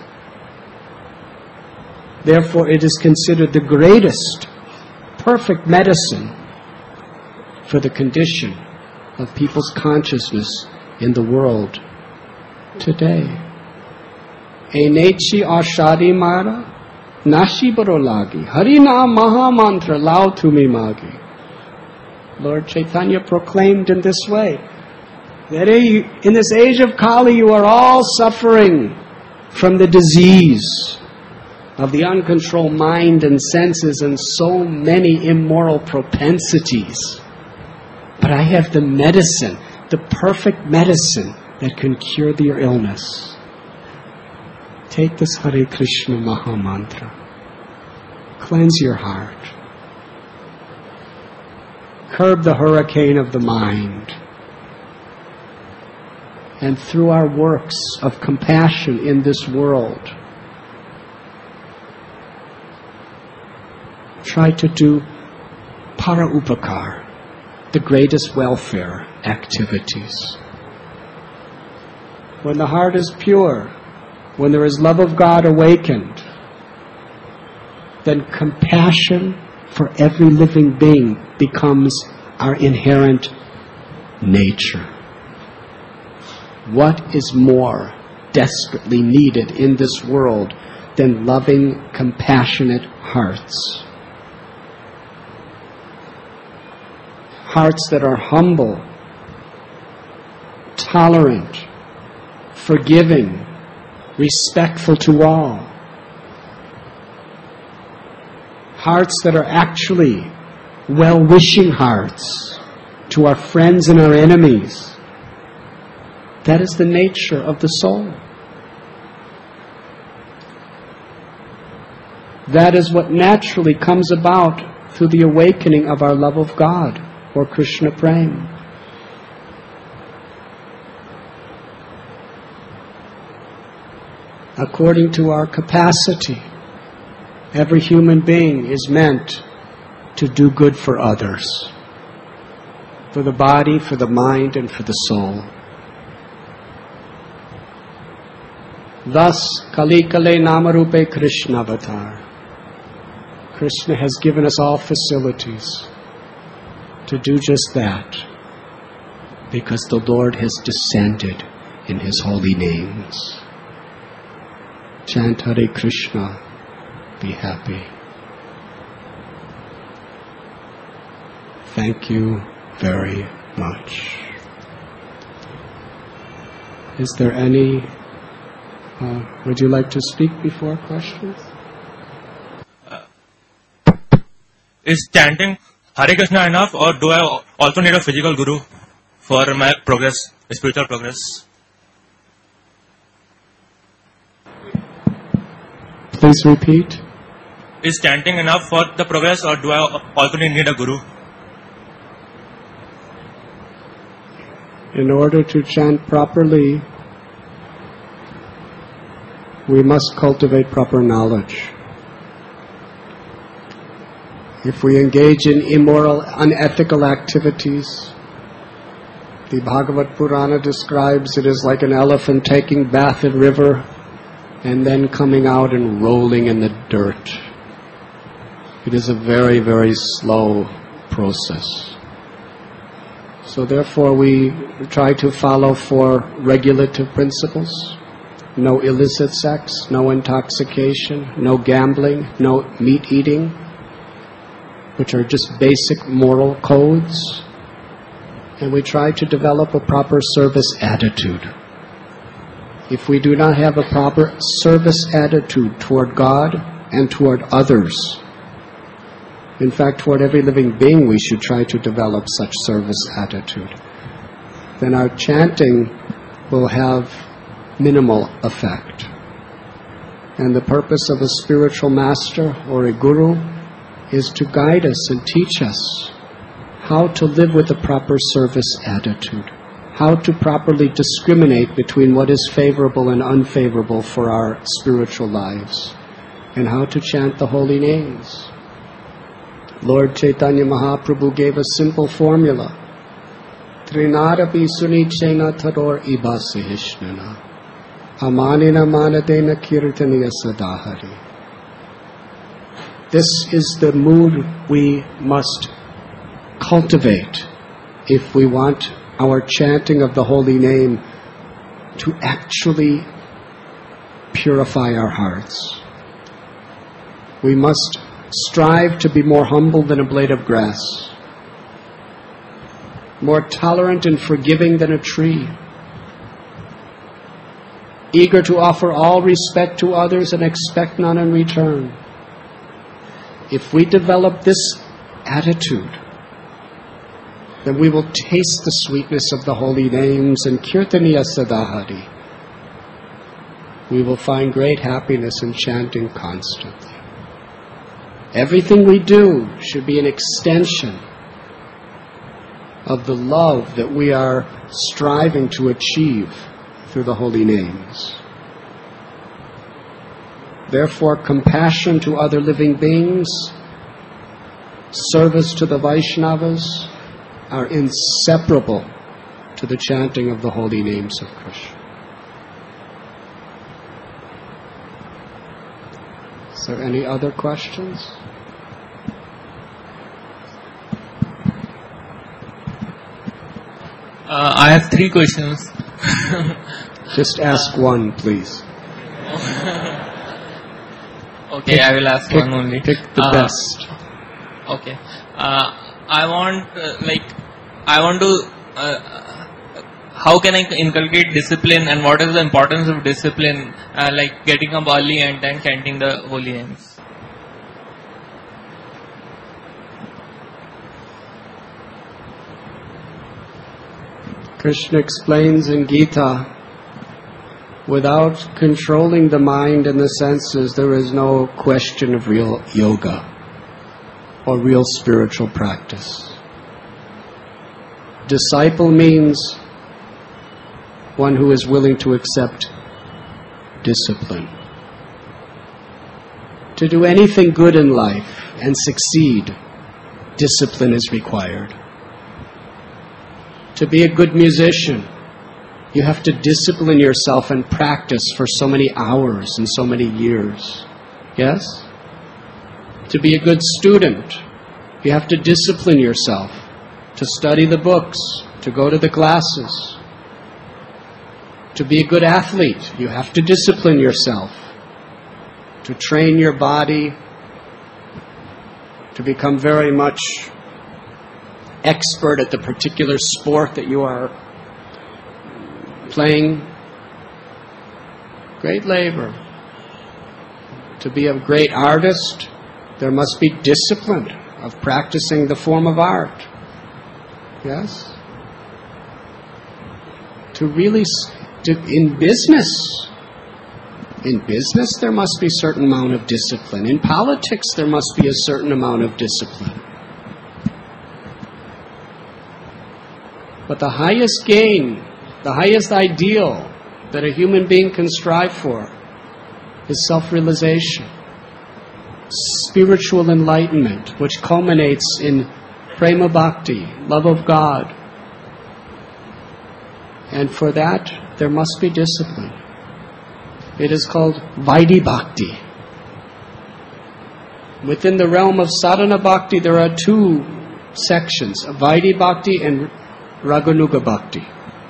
Therefore, it is considered the greatest, perfect medicine for the condition of people's consciousness in the world today. Enechi ashari mara, nashi barolagi, harina maha mantra lao tumi magi. Lord Chaitanya proclaimed in this way, that in this age of Kali you are all suffering from the disease of the uncontrolled mind and senses and so many immoral propensities. But I have the medicine, the perfect medicine that can cure your illness. Take this Hare Krishna Maha Mantra. Cleanse your heart. Curb the hurricane of the mind. And through our works of compassion in this world, try to do para upakar, the greatest welfare activities. When the heart is pure, when there is love of God awakened, then compassion for every living being becomes our inherent nature. What is more desperately needed in this world than loving, compassionate hearts? Hearts that are humble, tolerant, forgiving, respectful to all. Hearts that are actually well-wishing hearts to our friends and our enemies. That is the nature of the soul. That is what naturally comes about through the awakening of our love of God, or Krishna Prem. According to our capacity, every human being is meant to do good for others, for the body, for the mind, and for the soul. Thus, Kali Kale Namarupe Krishna Avatar. Krishna has given us all facilities to do just that, because the Lord has descended in His holy names. Chant Hare Krishna, be happy. Thank you very much. Is there any, would you like to speak before questions? Is chanting Hare Krishna enough, or do I also need a physical guru for my progress, spiritual progress? Please repeat. Is chanting enough for the progress, or do I also need a guru? In order to chant properly, we must cultivate proper knowledge. If we engage in immoral, unethical activities, the Bhagavad Purana describes it as like an elephant taking bath in river and then coming out and rolling in the dirt. It is a very, very slow process. So therefore we try to follow 4 regulative principles. No illicit sex, no intoxication, no gambling, no meat eating, which are just basic moral codes. And we try to develop a proper service attitude. If we do not have a proper service attitude toward God and toward others, in fact, toward every living being we should try to develop such service attitude, then our chanting will have minimal effect. And the purpose of a spiritual master or a guru is to guide us and teach us how to live with a proper service attitude, how to properly discriminate between what is favorable and unfavorable for our spiritual lives, and how to chant the holy names. Lord Chaitanya Mahaprabhu gave a simple formula. Trinarapi sunichena tador ibasihishnana amanina manadena kirtaniya sadahari. This is the mood we must cultivate if we want our chanting of the holy name to actually purify our hearts. We must strive to be more humble than a blade of grass, more tolerant and forgiving than a tree, eager to offer all respect to others and expect none in return. If we develop this attitude, then we will taste the sweetness of the holy names and Kirtaniya Sadahari. We will find great happiness in chanting constantly. Everything we do should be an extension of the love that we are striving to achieve through the holy names. Therefore, compassion to other living beings, service to the Vaishnavas, are inseparable to the chanting of the holy names of Krishna. Is there any other questions? I have 3 questions. Just ask one, please. Okay, I will ask one only. Pick the best. Okay. I want to, how can I inculcate discipline, and what is the importance of discipline, like getting a bali and then chanting the holy names? Krishna explains in Gita, without controlling the mind and the senses, there is no question of real yoga or real spiritual practice. Disciple means one who is willing to accept discipline. To do anything good in life and succeed, discipline is required. To be a good musician, you have to discipline yourself and practice for so many hours and so many years. Yes? To be a good student, you have to discipline yourself to study the books, to go to the classes. To be a good athlete, you have to discipline yourself to train your body to become very much expert at the particular sport that you are playing. Great labor. To be a great artist, there must be discipline of practicing the form of art. Yes? In business there must be a certain amount of discipline. In politics there must be a certain amount of discipline. But the highest gain, the highest ideal that a human being can strive for is self-realization, spiritual enlightenment, which culminates in prema bhakti, love of God. And for that, there must be discipline. It is called Vaidhi Bhakti. Within the realm of sadhana bhakti, there are two sections, Vaidhi Bhakti and Raganuga Bhakti.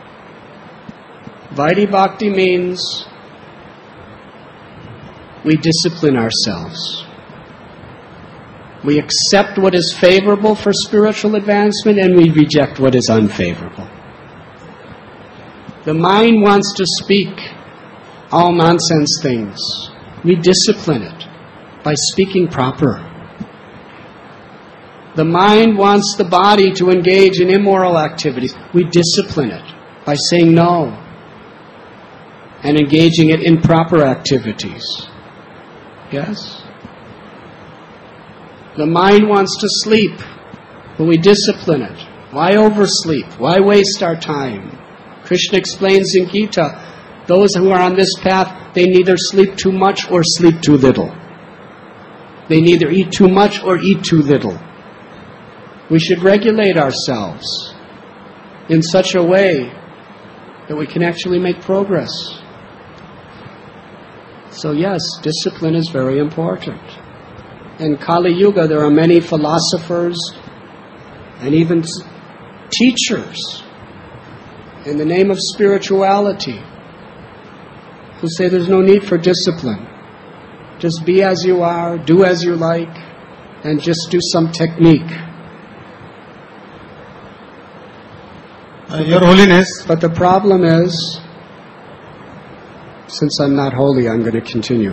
Vaidhi Bhakti means we discipline ourselves. We accept what is favorable for spiritual advancement and we reject what is unfavorable. The mind wants to speak all nonsense things. We discipline it by speaking proper. The mind wants the body to engage in immoral activities. We discipline it by saying no and engaging it in proper activities. Yes? The mind wants to sleep, but we discipline it. Why oversleep? Why waste our time? Krishna explains in Gita, those who are on this path, they neither sleep too much or sleep too little. They neither eat too much or eat too little. We should regulate ourselves in such a way that we can actually make progress. So yes, discipline is very important. In Kali Yuga, there are many philosophers and even teachers in the name of spirituality who say there's no need for discipline. Just be as you are, do as you like, and just do some technique. Your Holiness. But the problem is, since I'm not holy, I'm going to continue.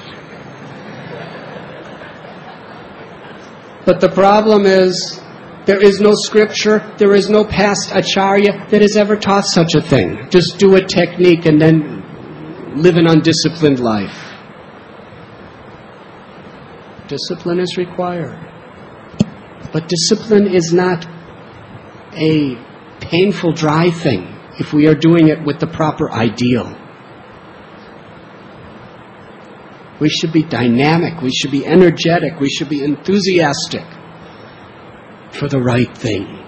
But the problem is, there is no scripture, there is no past acharya that has ever taught such a thing. Just do a technique and then live an undisciplined life. Discipline is required. But discipline is not a painful, dry thing if we are doing it with the proper ideal. We should be dynamic, we should be energetic, we should be enthusiastic for the right thing.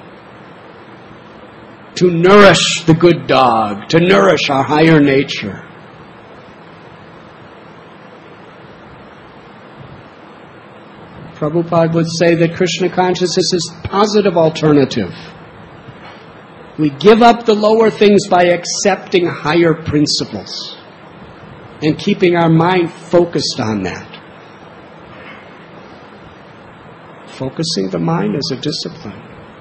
To nourish the good dog, to nourish our higher nature. Prabhupada would say that Krishna consciousness is positive alternative. We give up the lower things by accepting higher principles and keeping our mind focused on that. Focusing the mind is a discipline.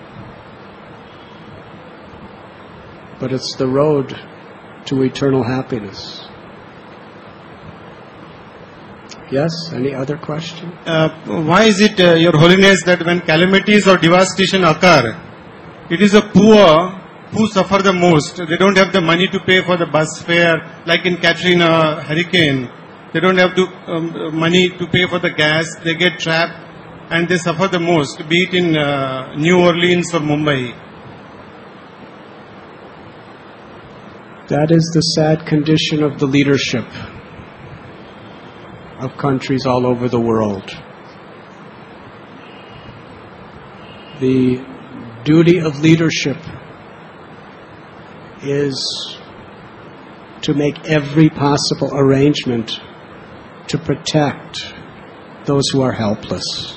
But it's the road to eternal happiness. Yes? Any other question? Why is it, Your Holiness, that when calamities or devastation occur, it is the poor who suffer the most? They don't have the money to pay for the bus fare, like in Katrina hurricane. They don't have money to pay for the gas. They get trapped and they suffer the most, be it in New Orleans or Mumbai. That is the sad condition of the leadership of countries all over the world. The duty of leadership is to make every possible arrangement to protect those who are helpless.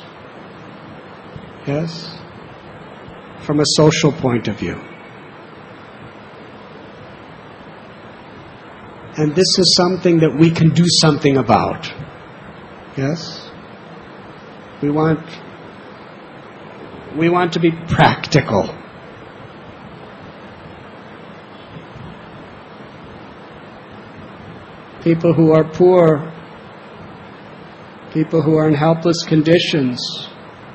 Yes? From a social point of view. And this is something that we can do something about. Yes? We want to be practical. People who are poor, people who are in helpless conditions,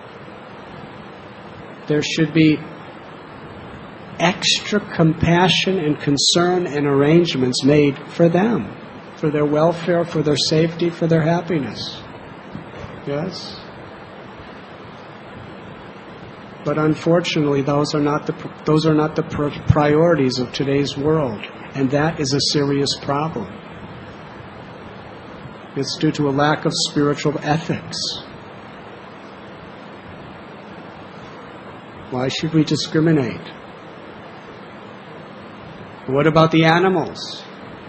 there should be extra compassion and concern and arrangements made for them, for their welfare, for their safety, for their happiness. Yes? But unfortunately, those are not the priorities of today's world, and that is a serious problem. It's due to a lack of spiritual ethics. Why should we discriminate? What about the animals?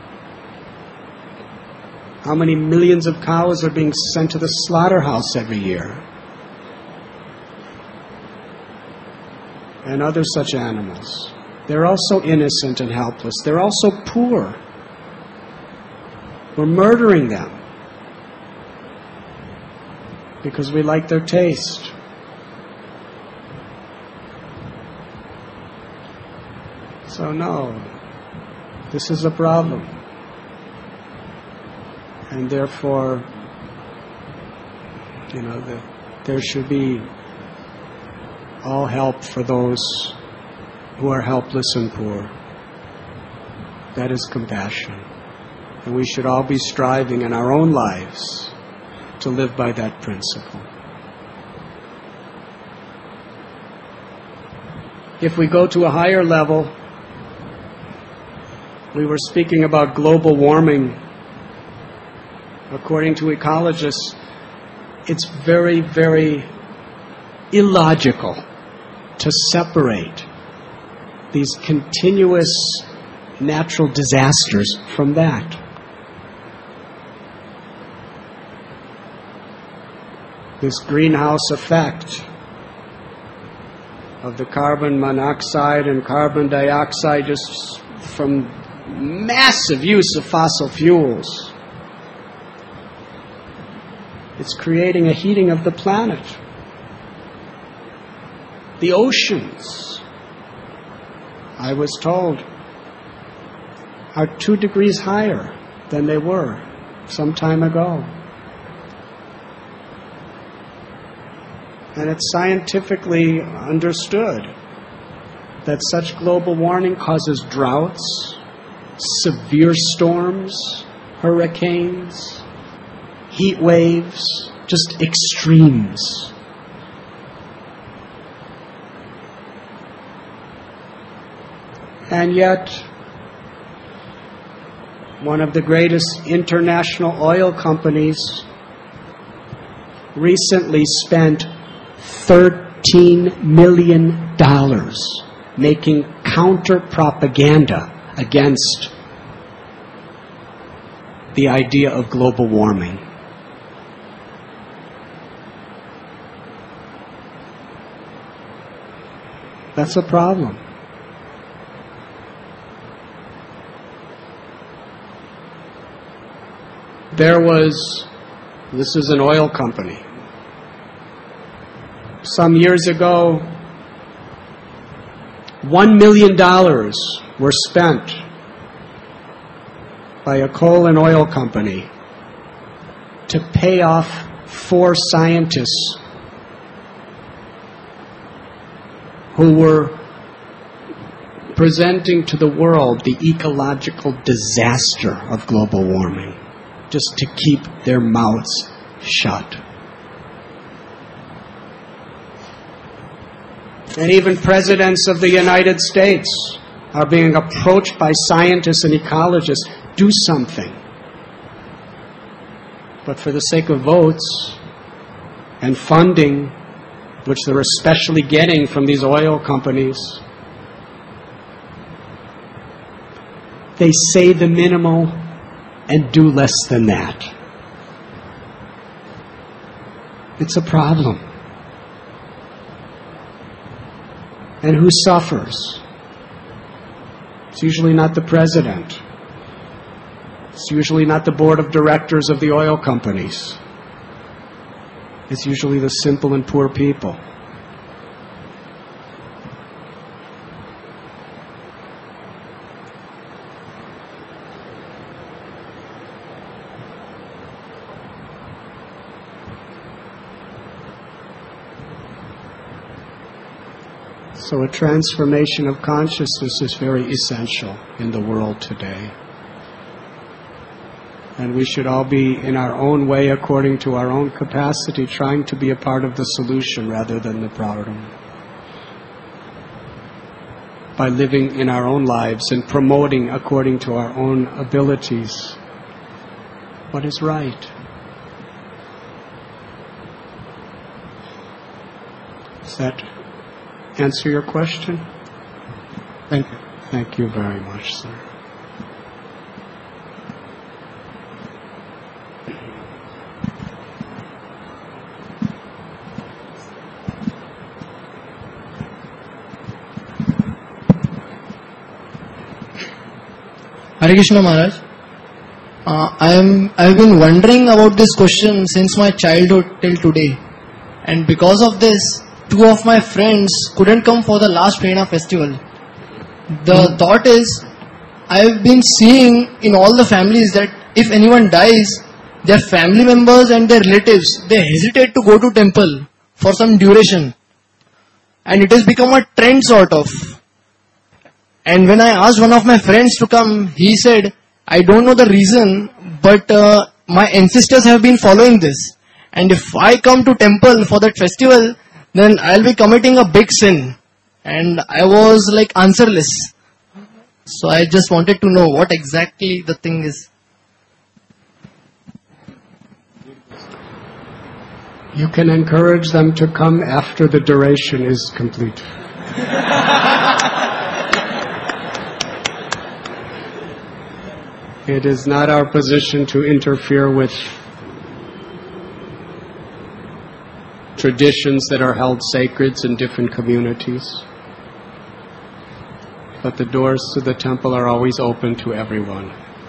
How many millions of cows are being sent to the slaughterhouse every year? And other such animals. They're also innocent and helpless. They're also poor. We're murdering them because we like their taste. So no, this is a problem. And therefore, there should be all help for those who are helpless and poor. That is compassion. And we should all be striving in our own lives to live by that principle. If we go to a higher level, we were speaking about global warming. According to ecologists, it's very, very illogical to separate these continuous natural disasters from that. This greenhouse effect of the carbon monoxide and carbon dioxide just from massive use of fossil fuels. It's creating a heating of the planet. The oceans, I was told, are 2 degrees higher than they were some time ago. And it's scientifically understood that such global warming causes droughts, severe storms, hurricanes, heat waves, just extremes. And yet, one of the greatest international oil companies recently spent $13 million making counter-propaganda against the idea of global warming. That's a problem. This is an oil company. Some years ago, $1 million were spent by a coal and oil company to pay off 4 scientists who were presenting to the world the ecological disaster of global warming, just to keep their mouths shut. And even presidents of the United States are being approached by scientists and ecologists, do something. But for the sake of votes and funding, which they're especially getting from these oil companies, they say the minimal and do less than that. It's a problem. And who suffers? It's usually not the president. It's usually not the board of directors of the oil companies. It's usually the simple and poor people. So a transformation of consciousness is very essential in the world today. And we should all be, in our own way, according to our own capacity, trying to be a part of the solution rather than the problem. By living in our own lives and promoting according to our own abilities what is right. Does that answer your question? Thank you. Thank you very much, sir. Hare Krishna Maharaj. I've been wondering about this question since my childhood till today. And because of this, two of my friends couldn't come for the last Prerna festival. The thought is, I've been seeing in all the families that if anyone dies, their family members and their relatives, they hesitate to go to temple for some duration. And it has become a trend sort of. And when I asked one of my friends to come, he said, I don't know the reason, but my ancestors have been following this. And if I come to temple for that festival, then I'll be committing a big sin. And I was like answerless. So I just wanted to know what exactly the thing is. You can encourage them to come after the duration is complete. It is not our position to interfere with traditions that are held sacred in different communities. But the doors to the temple are always open to everyone.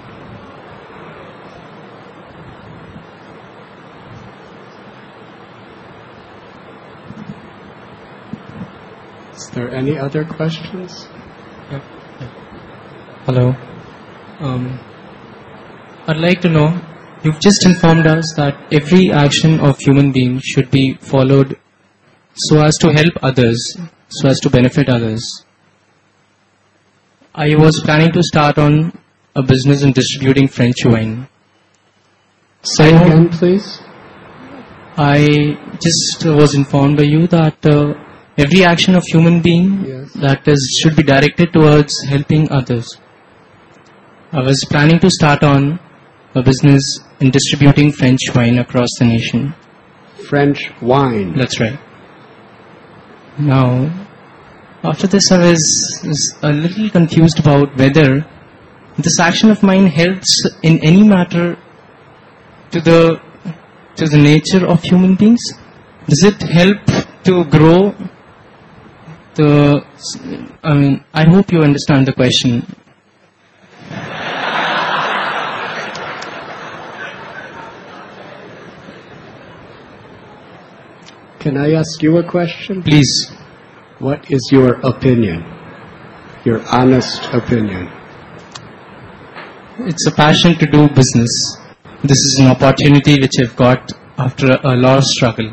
Is there any other questions? Hello. I'd like to know, you've just informed us that every action of human being should be followed so as to help others, so as to benefit others. I was planning to start on a business in distributing French wine. Say again, please. I just was informed by you that every action of human being should be directed towards helping others. I was planning to start on a business in distributing French wine across the nation. French wine. That's right. Now, after this I was a little confused about whether this action of mine helps in any matter to the nature of human beings. Does it help to grow I hope you understand the question. Can I ask you a question? Please. What is your opinion? Your honest opinion? It's a passion to do business. This is an opportunity which I've got after a lot of struggle.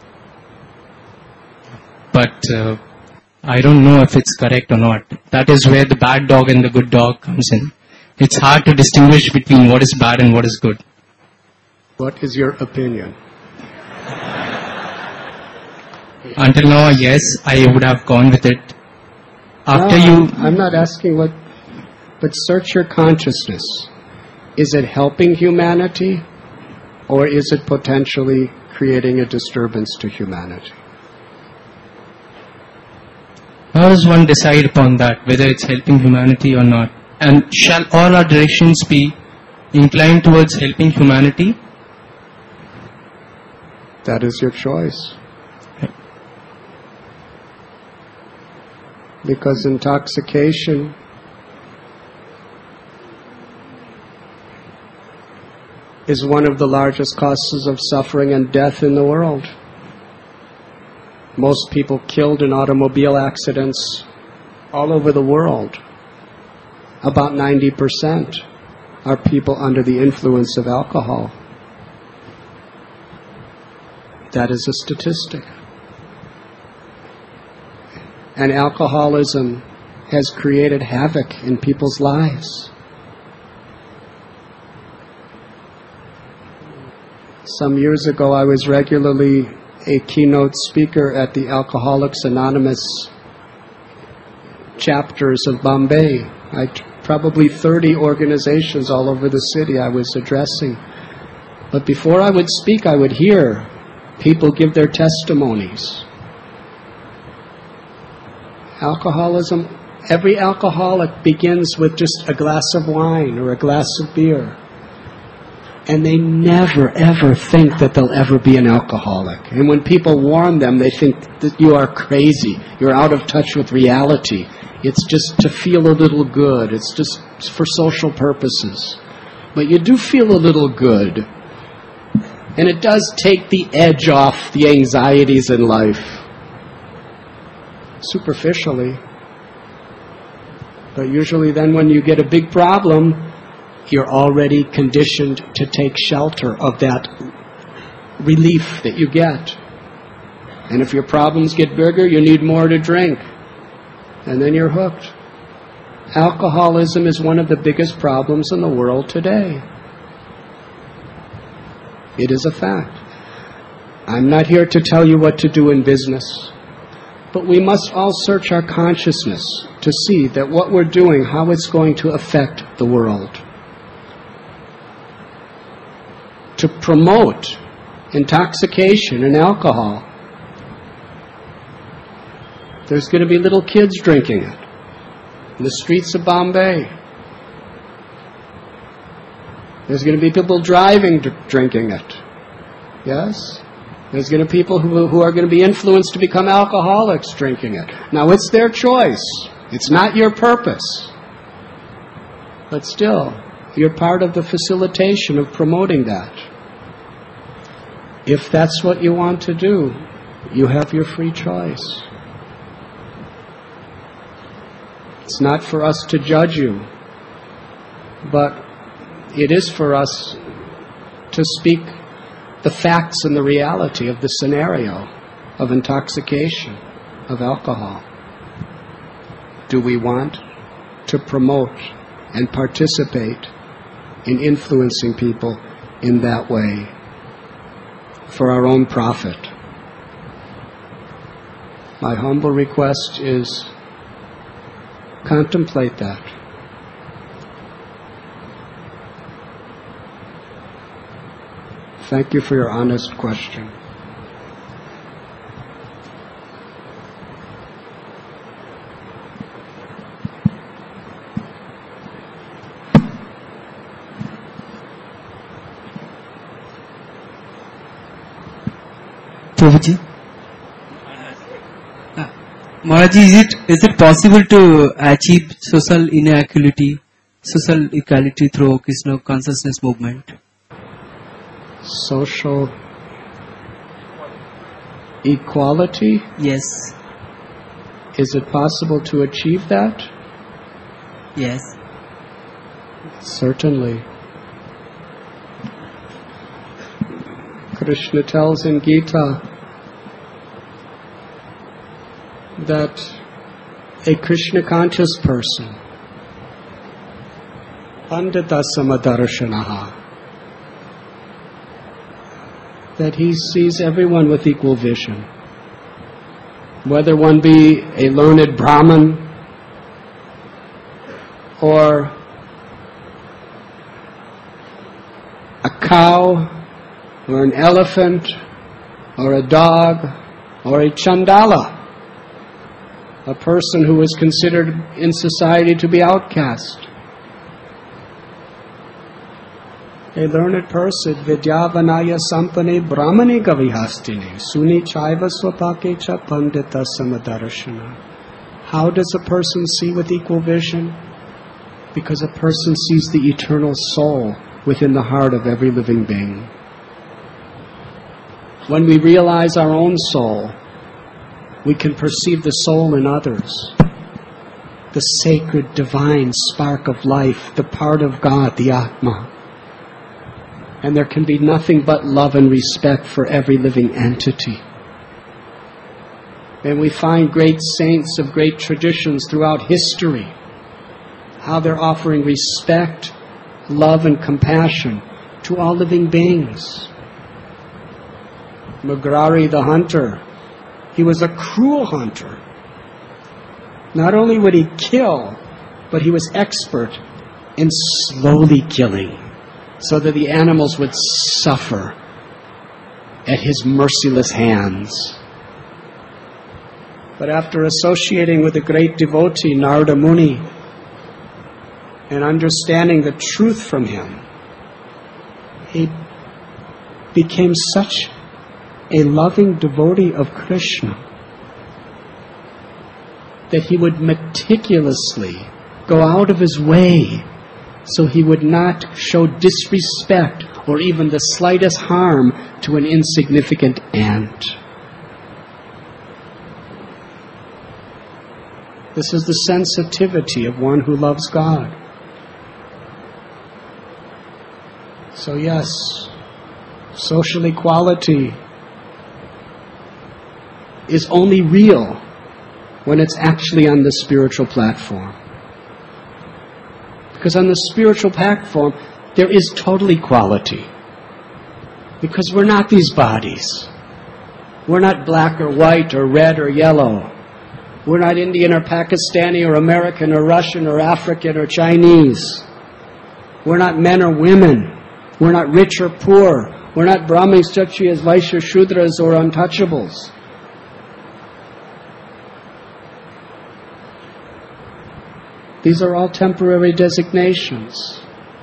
But I don't know if it's correct or not. That is where the bad dog and the good dog comes in. It's hard to distinguish between what is bad and what is good. What is your opinion? Until now, yes, I would have gone with it. I'm not asking but search your consciousness. Is it helping humanity, or is it potentially creating a disturbance to humanity? How does one decide upon that, whether it's helping humanity or not? And shall all our directions be inclined towards helping humanity? That is your choice. Because intoxication is one of the largest causes of suffering and death in the world. Most people killed in automobile accidents all over the world, about 90%, are people under the influence of alcohol. That is a statistic. And alcoholism has created havoc in people's lives. Some years ago, I was regularly a keynote speaker at the Alcoholics Anonymous chapters of Bombay. Probably 30 organizations all over the city I was addressing. But before I would speak, I would hear people give their testimonies. Alcoholism, every alcoholic begins with just a glass of wine or a glass of beer. And they never, ever think that they'll ever be an alcoholic. And when people warn them, they think that you are crazy. You're out of touch with reality. It's just to feel a little good. It's just for social purposes. But you do feel a little good. And it does take the edge off the anxieties in life. Superficially. But usually then when you get a big problem, you're already conditioned to take shelter of that relief that you get. And if your problems get bigger, you need more to drink. And then you're hooked. Alcoholism is one of the biggest problems in the world today. It is a fact. I'm not here to tell you what to do in business. But we must all search our consciousness to see that what we're doing, how it's going to affect the world. To promote intoxication and alcohol, there's going to be little kids drinking it in the streets of Bombay. There's going to be people driving drinking it. Yes? There's going to be people who are going to be influenced to become alcoholics drinking it. Now, it's their choice. It's not your purpose. But still, you're part of the facilitation of promoting that. If that's what you want to do, you have your free choice. It's not for us to judge you, but it is for us to speak the facts and the reality of the scenario of intoxication, of alcohol. Do we want to promote and participate in influencing people in that way for our own profit? My humble request is contemplate that. Thank you for your honest question. Prabhuji? Maharaji, is it possible to achieve social inequality, social equality through Krishna consciousness movement? Social equality? Yes. Is it possible to achieve that? Yes. Certainly. Krishna tells in Gita that a Krishna conscious person, Pandita Samadarshanaha, that he sees everyone with equal vision. Whether one be a learned Brahmin or a cow or an elephant or a dog or a chandala, a person who is considered in society to be outcast. A learned person, vidyavanaya sampane brahmane gavihastine, suni chaiva swapake cha pandita samadarshana. How does a person see with equal vision? Because a person sees the eternal soul within the heart of every living being. When we realize our own soul, we can perceive the soul in others. The sacred, divine spark of life, the part of God, the Atma. And there can be nothing but love and respect for every living entity. And we find great saints of great traditions throughout history, how they're offering respect, love, and compassion to all living beings. Magrari the hunter, he was a cruel hunter. Not only would he kill, but he was expert in slowly killing, so that the animals would suffer at his merciless hands. But after associating with the great devotee Narada Muni and understanding the truth from him, he became such a loving devotee of Krishna that he would meticulously go out of his way so he would not show disrespect or even the slightest harm to an insignificant ant. This is the sensitivity of one who loves God. So yes, social equality is only real when it's actually on the spiritual platform. Because on the spiritual platform, there is total equality. Because we're not these bodies. We're not black or white or red or yellow. We're not Indian or Pakistani or American or Russian or African or Chinese. We're not men or women. We're not rich or poor. We're not Brahmins, Kshatriyas, Vaishyas, Shudras or untouchables. These are all temporary designations.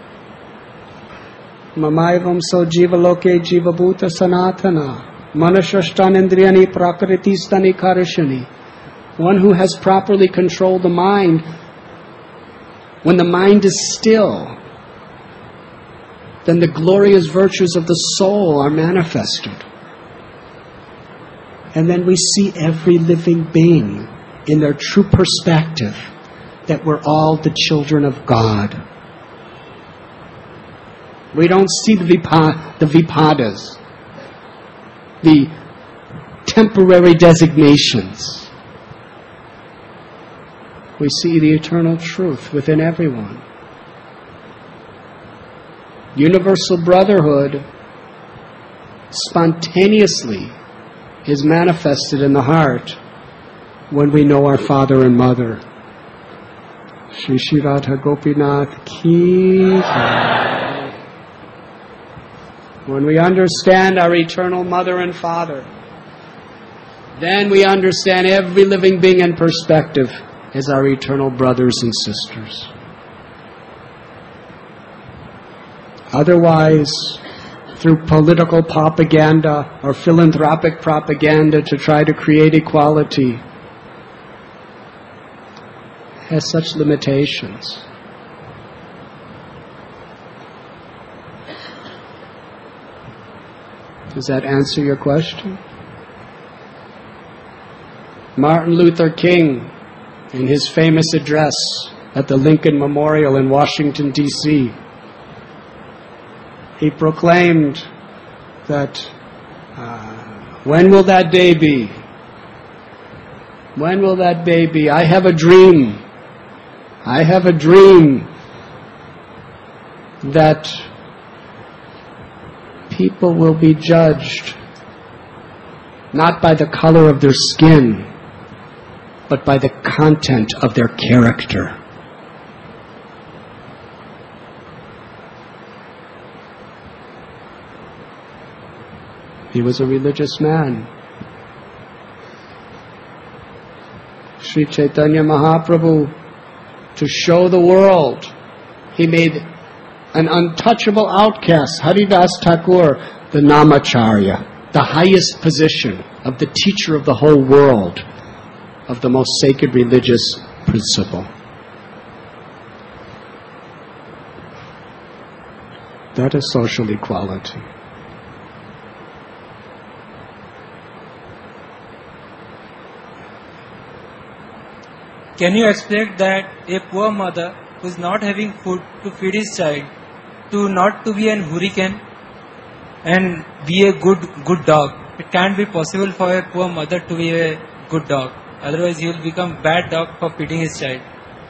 Mamaivam so jiva loke jiva bhuta sanatana manashashtanendriyani prakritistani karishani. One who has properly controlled the mind, when the mind is still, then the glorious virtues of the soul are manifested. And then we see every living being in their true perspective, that we're all the children of God. We don't see the vipadas, the temporary designations. We see the eternal truth within everyone. Universal brotherhood spontaneously is manifested in the heart when we know our father and mother. Shri Shri Radha Gopinath Ki Jai. When we understand our eternal mother and father, then we understand every living being in perspective as our eternal brothers and sisters. Otherwise, through political propaganda or philanthropic propaganda to try to create equality, has such limitations. Does that answer your question? Martin Luther King, in his famous address at the Lincoln Memorial in Washington, D.C., he proclaimed that, when will that day be? When will that day be? I have a dream. I have a dream that people will be judged not by the color of their skin, but by the content of their character. He was a religious man. Sri Chaitanya Mahaprabhu, to show the world, he made an untouchable outcast, Haridas Thakur, the Namacharya, the highest position of the teacher of the whole world, of the most sacred religious principle. That is social equality. Can you expect that a poor mother who is not having food to feed his child not to be an hurricane and be a good dog? It can't be possible for a poor mother to be a good dog. Otherwise he will become bad dog for feeding his child.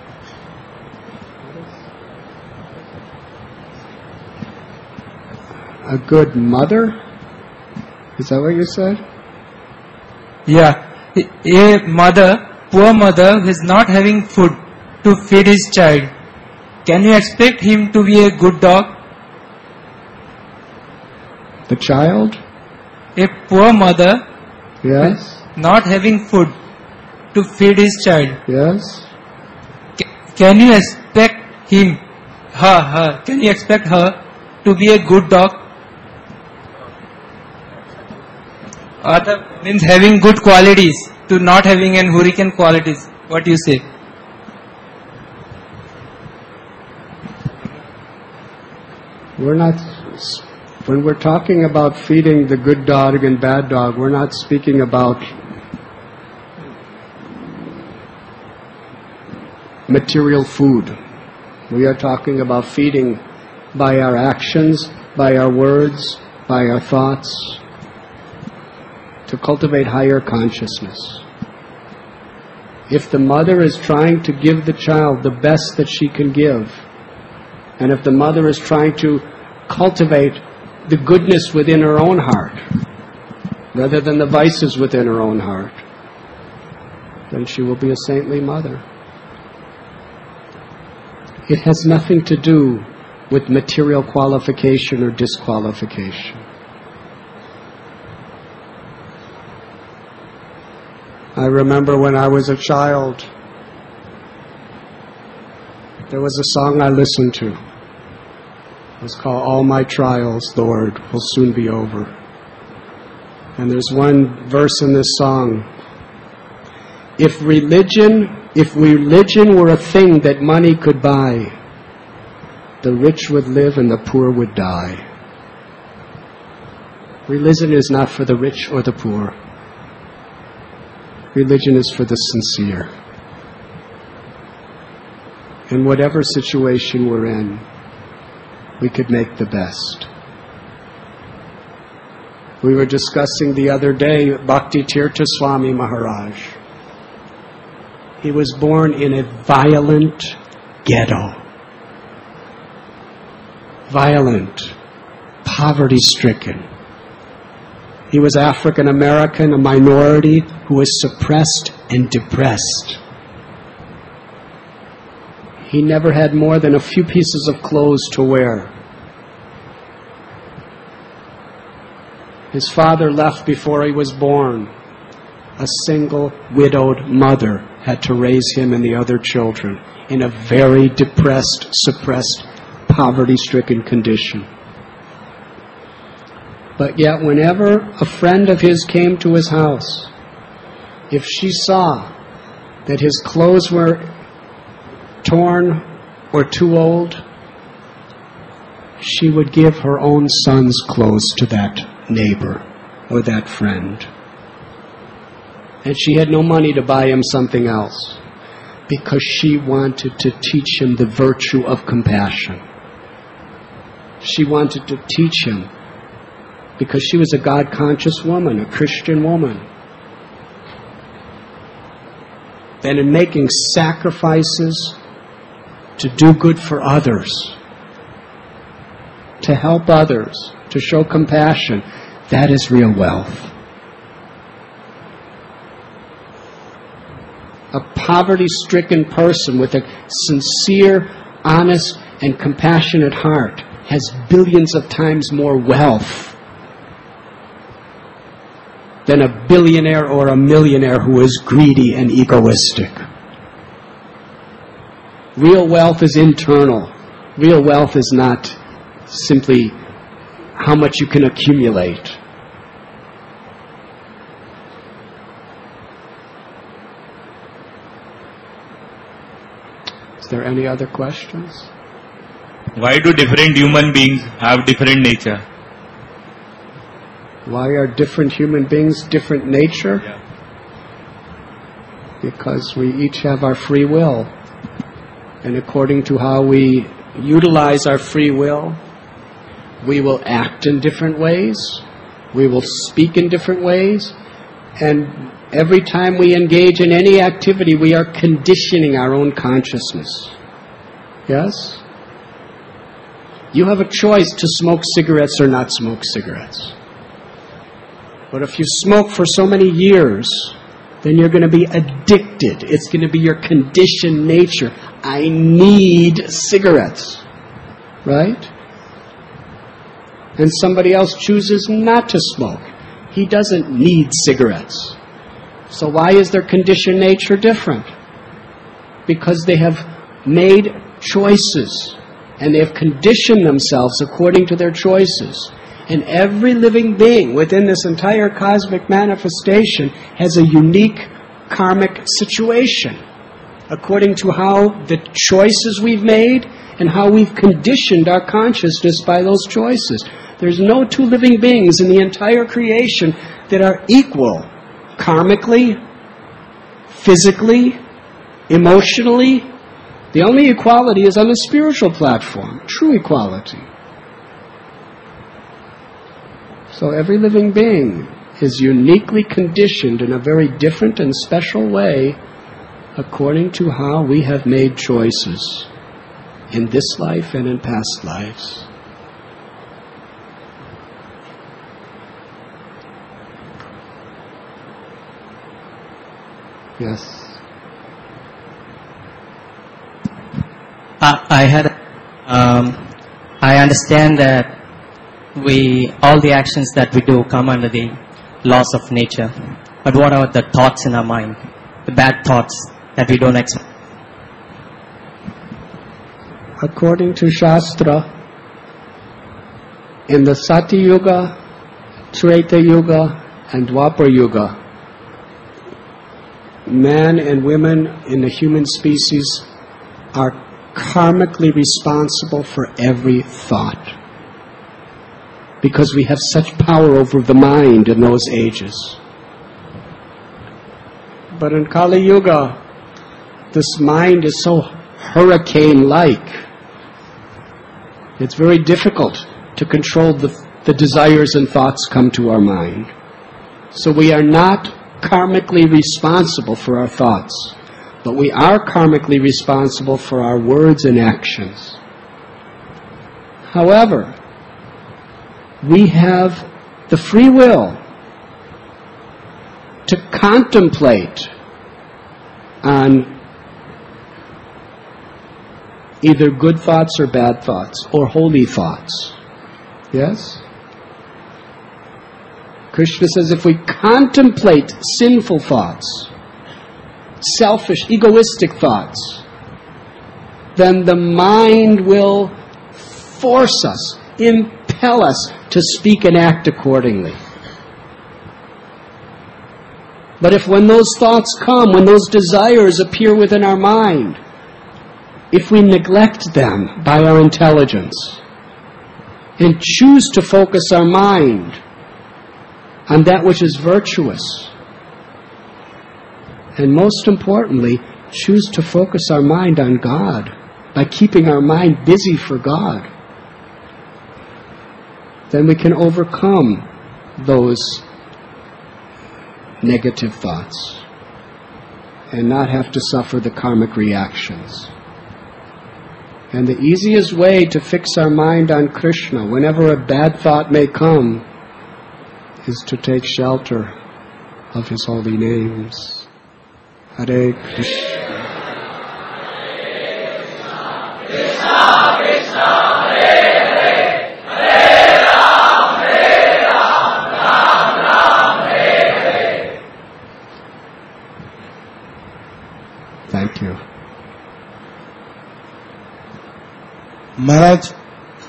A good mother? Is that what you said? Yeah. A poor mother who is not having food to feed his child, can you expect him to be a good dog? The child? A poor mother Yes. not having food to feed his child. Yes? Can you expect can you expect her to be a good dog? Other means having good qualities to not having an hurricane qualities. What do you say? We're not, when we're talking about feeding the good dog and bad dog, we're not speaking about material food. We are talking about feeding by our actions, by our words, by our thoughts, to cultivate higher consciousness. If the mother is trying to give the child the best that she can give, and if the mother is trying to cultivate the goodness within her own heart, rather than the vices within her own heart, then she will be a saintly mother. It has nothing to do with material qualification or disqualification. I remember when I was a child, there was a song I listened to. It was called "All My Trials, Lord, Will Soon Be Over." And there's one verse in this song. If religion were a thing that money could buy, the rich would live and the poor would die. Religion is not for the rich or the poor. Religion is for the sincere. In whatever situation we're in, we could make the best. We were discussing the other day Bhakti Tirtha Swami Maharaj. He was born in a violent ghetto. Violent, poverty-stricken. He was African American, a minority who was suppressed and depressed. He never had more than a few pieces of clothes to wear. His father left before he was born. A single widowed mother had to raise him and the other children in a very depressed, suppressed, poverty-stricken condition. But yet whenever a friend of his came to his house, if she saw that his clothes were torn or too old, she would give her own son's clothes to that neighbor or that friend. And she had no money to buy him something else because she wanted to teach him the virtue of compassion. She wanted to teach him because she was a God-conscious woman, a Christian woman. And in making sacrifices to do good for others, to help others, to show compassion, that is real wealth. A poverty-stricken person with a sincere, honest, and compassionate heart has billions of times more wealth than a billionaire or a millionaire who is greedy and egoistic. Real wealth is internal. Real wealth is not simply how much you can accumulate. Is there any other questions? Why do different human beings have different nature? Why are different human beings different nature? Yeah. Because we each have our free will. And according to how we utilize our free will, we will act in different ways, we will speak in different ways, and every time we engage in any activity, we are conditioning our own consciousness. Yes? You have a choice to smoke cigarettes or not smoke cigarettes. But if you smoke for so many years, then you're going to be addicted. It's going to be your conditioned nature. I need cigarettes. Right? And somebody else chooses not to smoke. He doesn't need cigarettes. So why is their conditioned nature different? Because they have made choices, and they have conditioned themselves according to their choices. And every living being within this entire cosmic manifestation has a unique karmic situation according to how the choices we've made and how we've conditioned our consciousness by those choices. There's no two living beings in the entire creation that are equal karmically, physically, emotionally. The only equality is on the spiritual platform, true equality. So every living being is uniquely conditioned in a very different and special way according to how we have made choices in this life and in past lives. Yes. I understand that all the actions that we do come under the laws of nature. But what are the thoughts in our mind? The bad thoughts that we don't expect? According to Shastra, in the Satya Yuga, Treta Yuga, and Dwapar Yuga, men and women in the human species are karmically responsible for every thought, because we have such power over the mind in those ages. But in Kali Yuga, this mind is so hurricane-like. It's very difficult to control the desires and thoughts come to our mind. So we are not karmically responsible for our thoughts, but we are karmically responsible for our words and actions. However, we have the free will to contemplate on either good thoughts or bad thoughts, or holy thoughts. Yes? Krishna says if we contemplate sinful thoughts, selfish, egoistic thoughts, then the mind will force us, impel us to speak and act accordingly. But if when those thoughts come, when those desires appear within our mind, if we neglect them by our intelligence and choose to focus our mind on that which is virtuous, and most importantly, choose to focus our mind on God by keeping our mind busy for God, then we can overcome those negative thoughts and not have to suffer the karmic reactions. And the easiest way to fix our mind on Krishna whenever a bad thought may come is to take shelter of His holy names. Hare Krishna. Krishna Krishna, Hare Hare, Hare Ram, Ram Ram, Hare Hare. Thank you. Maharaj,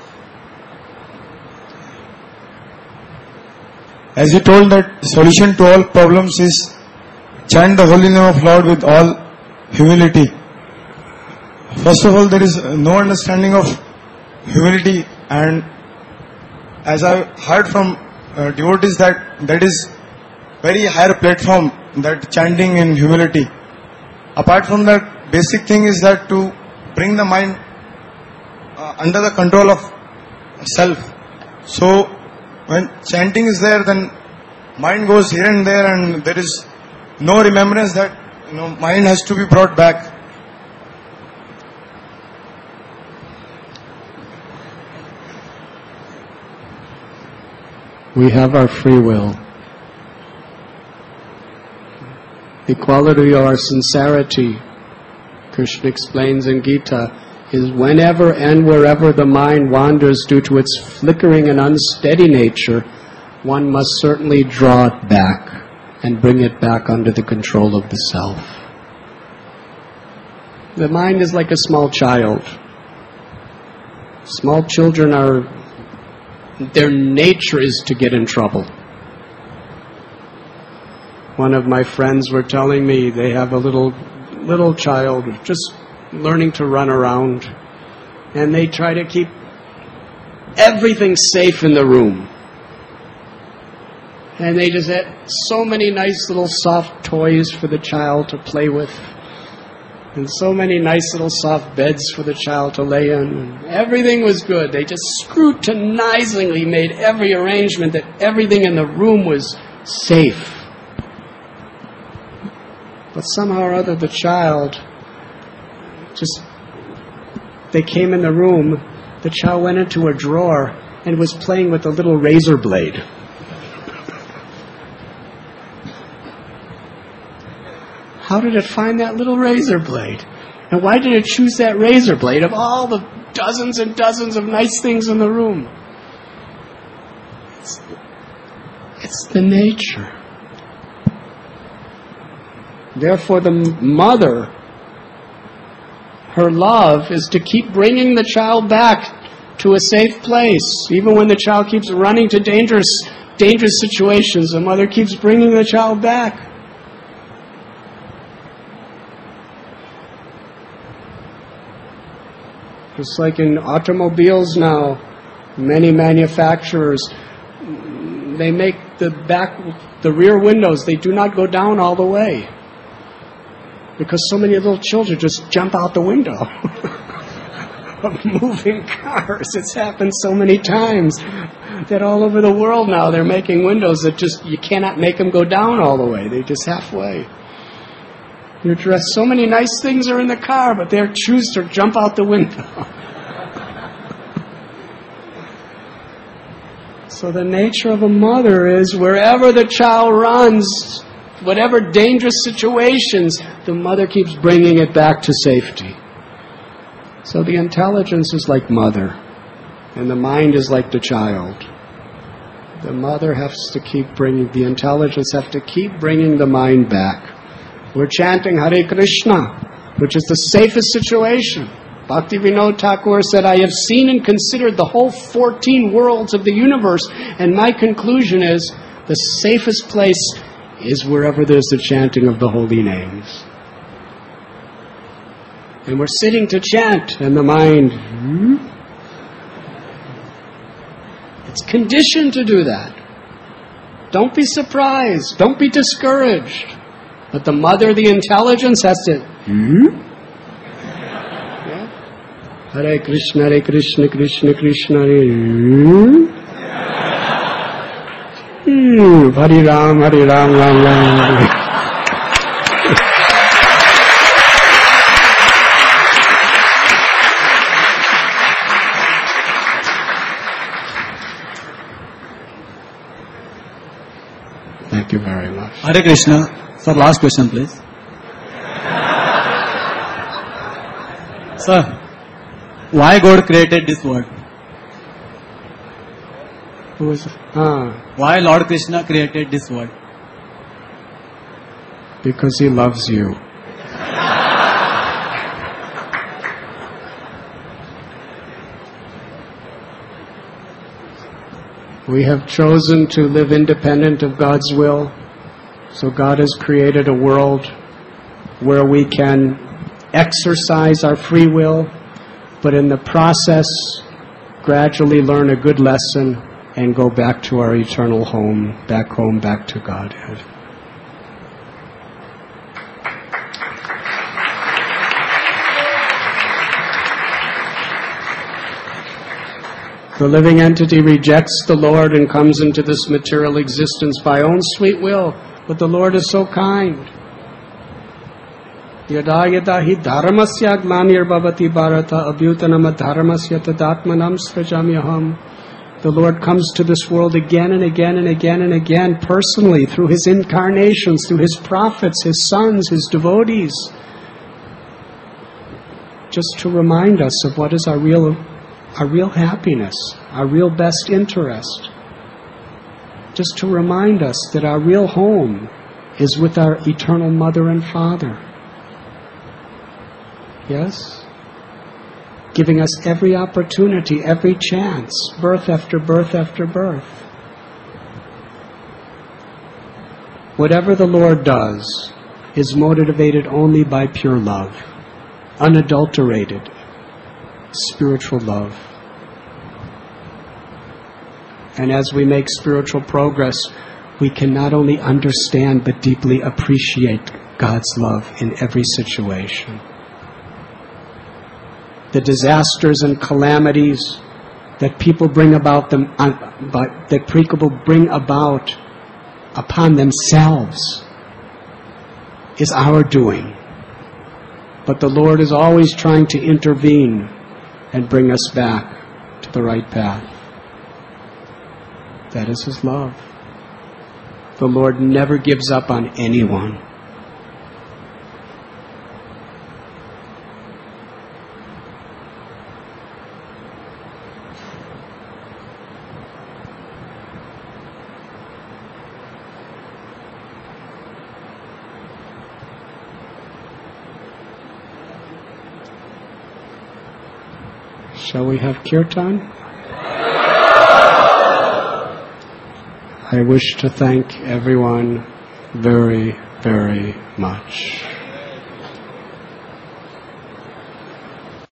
as you told that solution to all problems is chant the holy name of Lord with all humility. First of all, there is no understanding of humility, and as I heard from devotees that is very higher platform, that chanting in humility. Apart from that, basic thing is that to bring the mind under the control of self. So when chanting is there, then mind goes here and there, and there is no remembrance that mind has to be brought back. We have our free will. The quality of our sincerity, Krishna explains in Gita, is whenever and wherever the mind wanders due to its flickering and unsteady nature, one must certainly draw it back and bring it back under the control of the self. The mind is like a small child. Small children their nature is to get in trouble. One of my friends were telling me they have a little child just learning to run around, and they try to keep everything safe in the room. And they just had so many nice little soft toys for the child to play with, and so many nice little soft beds for the child to lay in. And everything was good. They just scrutinizingly made every arrangement that everything in the room was safe. But somehow or other the child they came in the room, the child went into a drawer and was playing with a little razor blade. How did it find that little razor blade? And why did it choose that razor blade of all the dozens and dozens of nice things in the room? It's the nature. Therefore, the mother, her love is to keep bringing the child back to a safe place. Even when the child keeps running to dangerous situations, the mother keeps bringing the child back. Just like in automobiles now, many manufacturers, they make the rear windows, they do not go down all the way. Because so many little children just jump out the window of moving cars. It's happened so many times that all over the world now they're making windows that you cannot make them go down all the way. They're just halfway. You're dressed, so many nice things are in the car, but they choose to jump out the window. So the nature of a mother is wherever the child runs, whatever dangerous situations, the mother keeps bringing it back to safety. So the intelligence is like mother, and the mind is like the child. The mother has to keep bringing, the intelligence have to keep bringing the mind back. We're chanting Hare Krishna, which is the safest situation. Bhaktivinoda Thakur said, I have seen and considered the whole 14 worlds of the universe, and my conclusion is the safest place is wherever there's the chanting of the holy names. And we're sitting to chant, and the mind, it's conditioned to do that. Don't be surprised. Don't be discouraged. But the mother, the intelligence, has to, Hare Krishna, Krishna Krishna, Hare Hare Ram, Ram Ram. Thank you very much. Hare Krishna. Sir, last question, please. Sir, why God created this world? Who is it? Why Lord Krishna created this world? Because He loves you. We have chosen to live independent of God's will. So God has created a world where we can exercise our free will, but in the process, gradually learn a good lesson and go back to our eternal home, back to Godhead. The living entity rejects the Lord and comes into this material existence by own sweet will. But the Lord is so kind. Yada yada hi dharmasya glanir bhavati bharata abhyutanam dharmasya tadatmanam srajamyaham. The Lord comes to this world again and again and again and again personally through His incarnations, through His prophets, His sons, His devotees, just to remind us of what is our real happiness, our real best interest. Just to remind us that our real home is with our eternal Mother and Father. Yes? Giving us every opportunity, every chance, birth after birth after birth. Whatever the Lord does is motivated only by pure love, unadulterated, spiritual love. And as we make spiritual progress, we can not only understand but deeply appreciate God's love in every situation. The disasters and calamities that people bring about upon themselves is our doing. But the Lord is always trying to intervene and bring us back to the right path. That is His love. The Lord never gives up on anyone. Shall we have kirtan? I wish to thank everyone very, very much.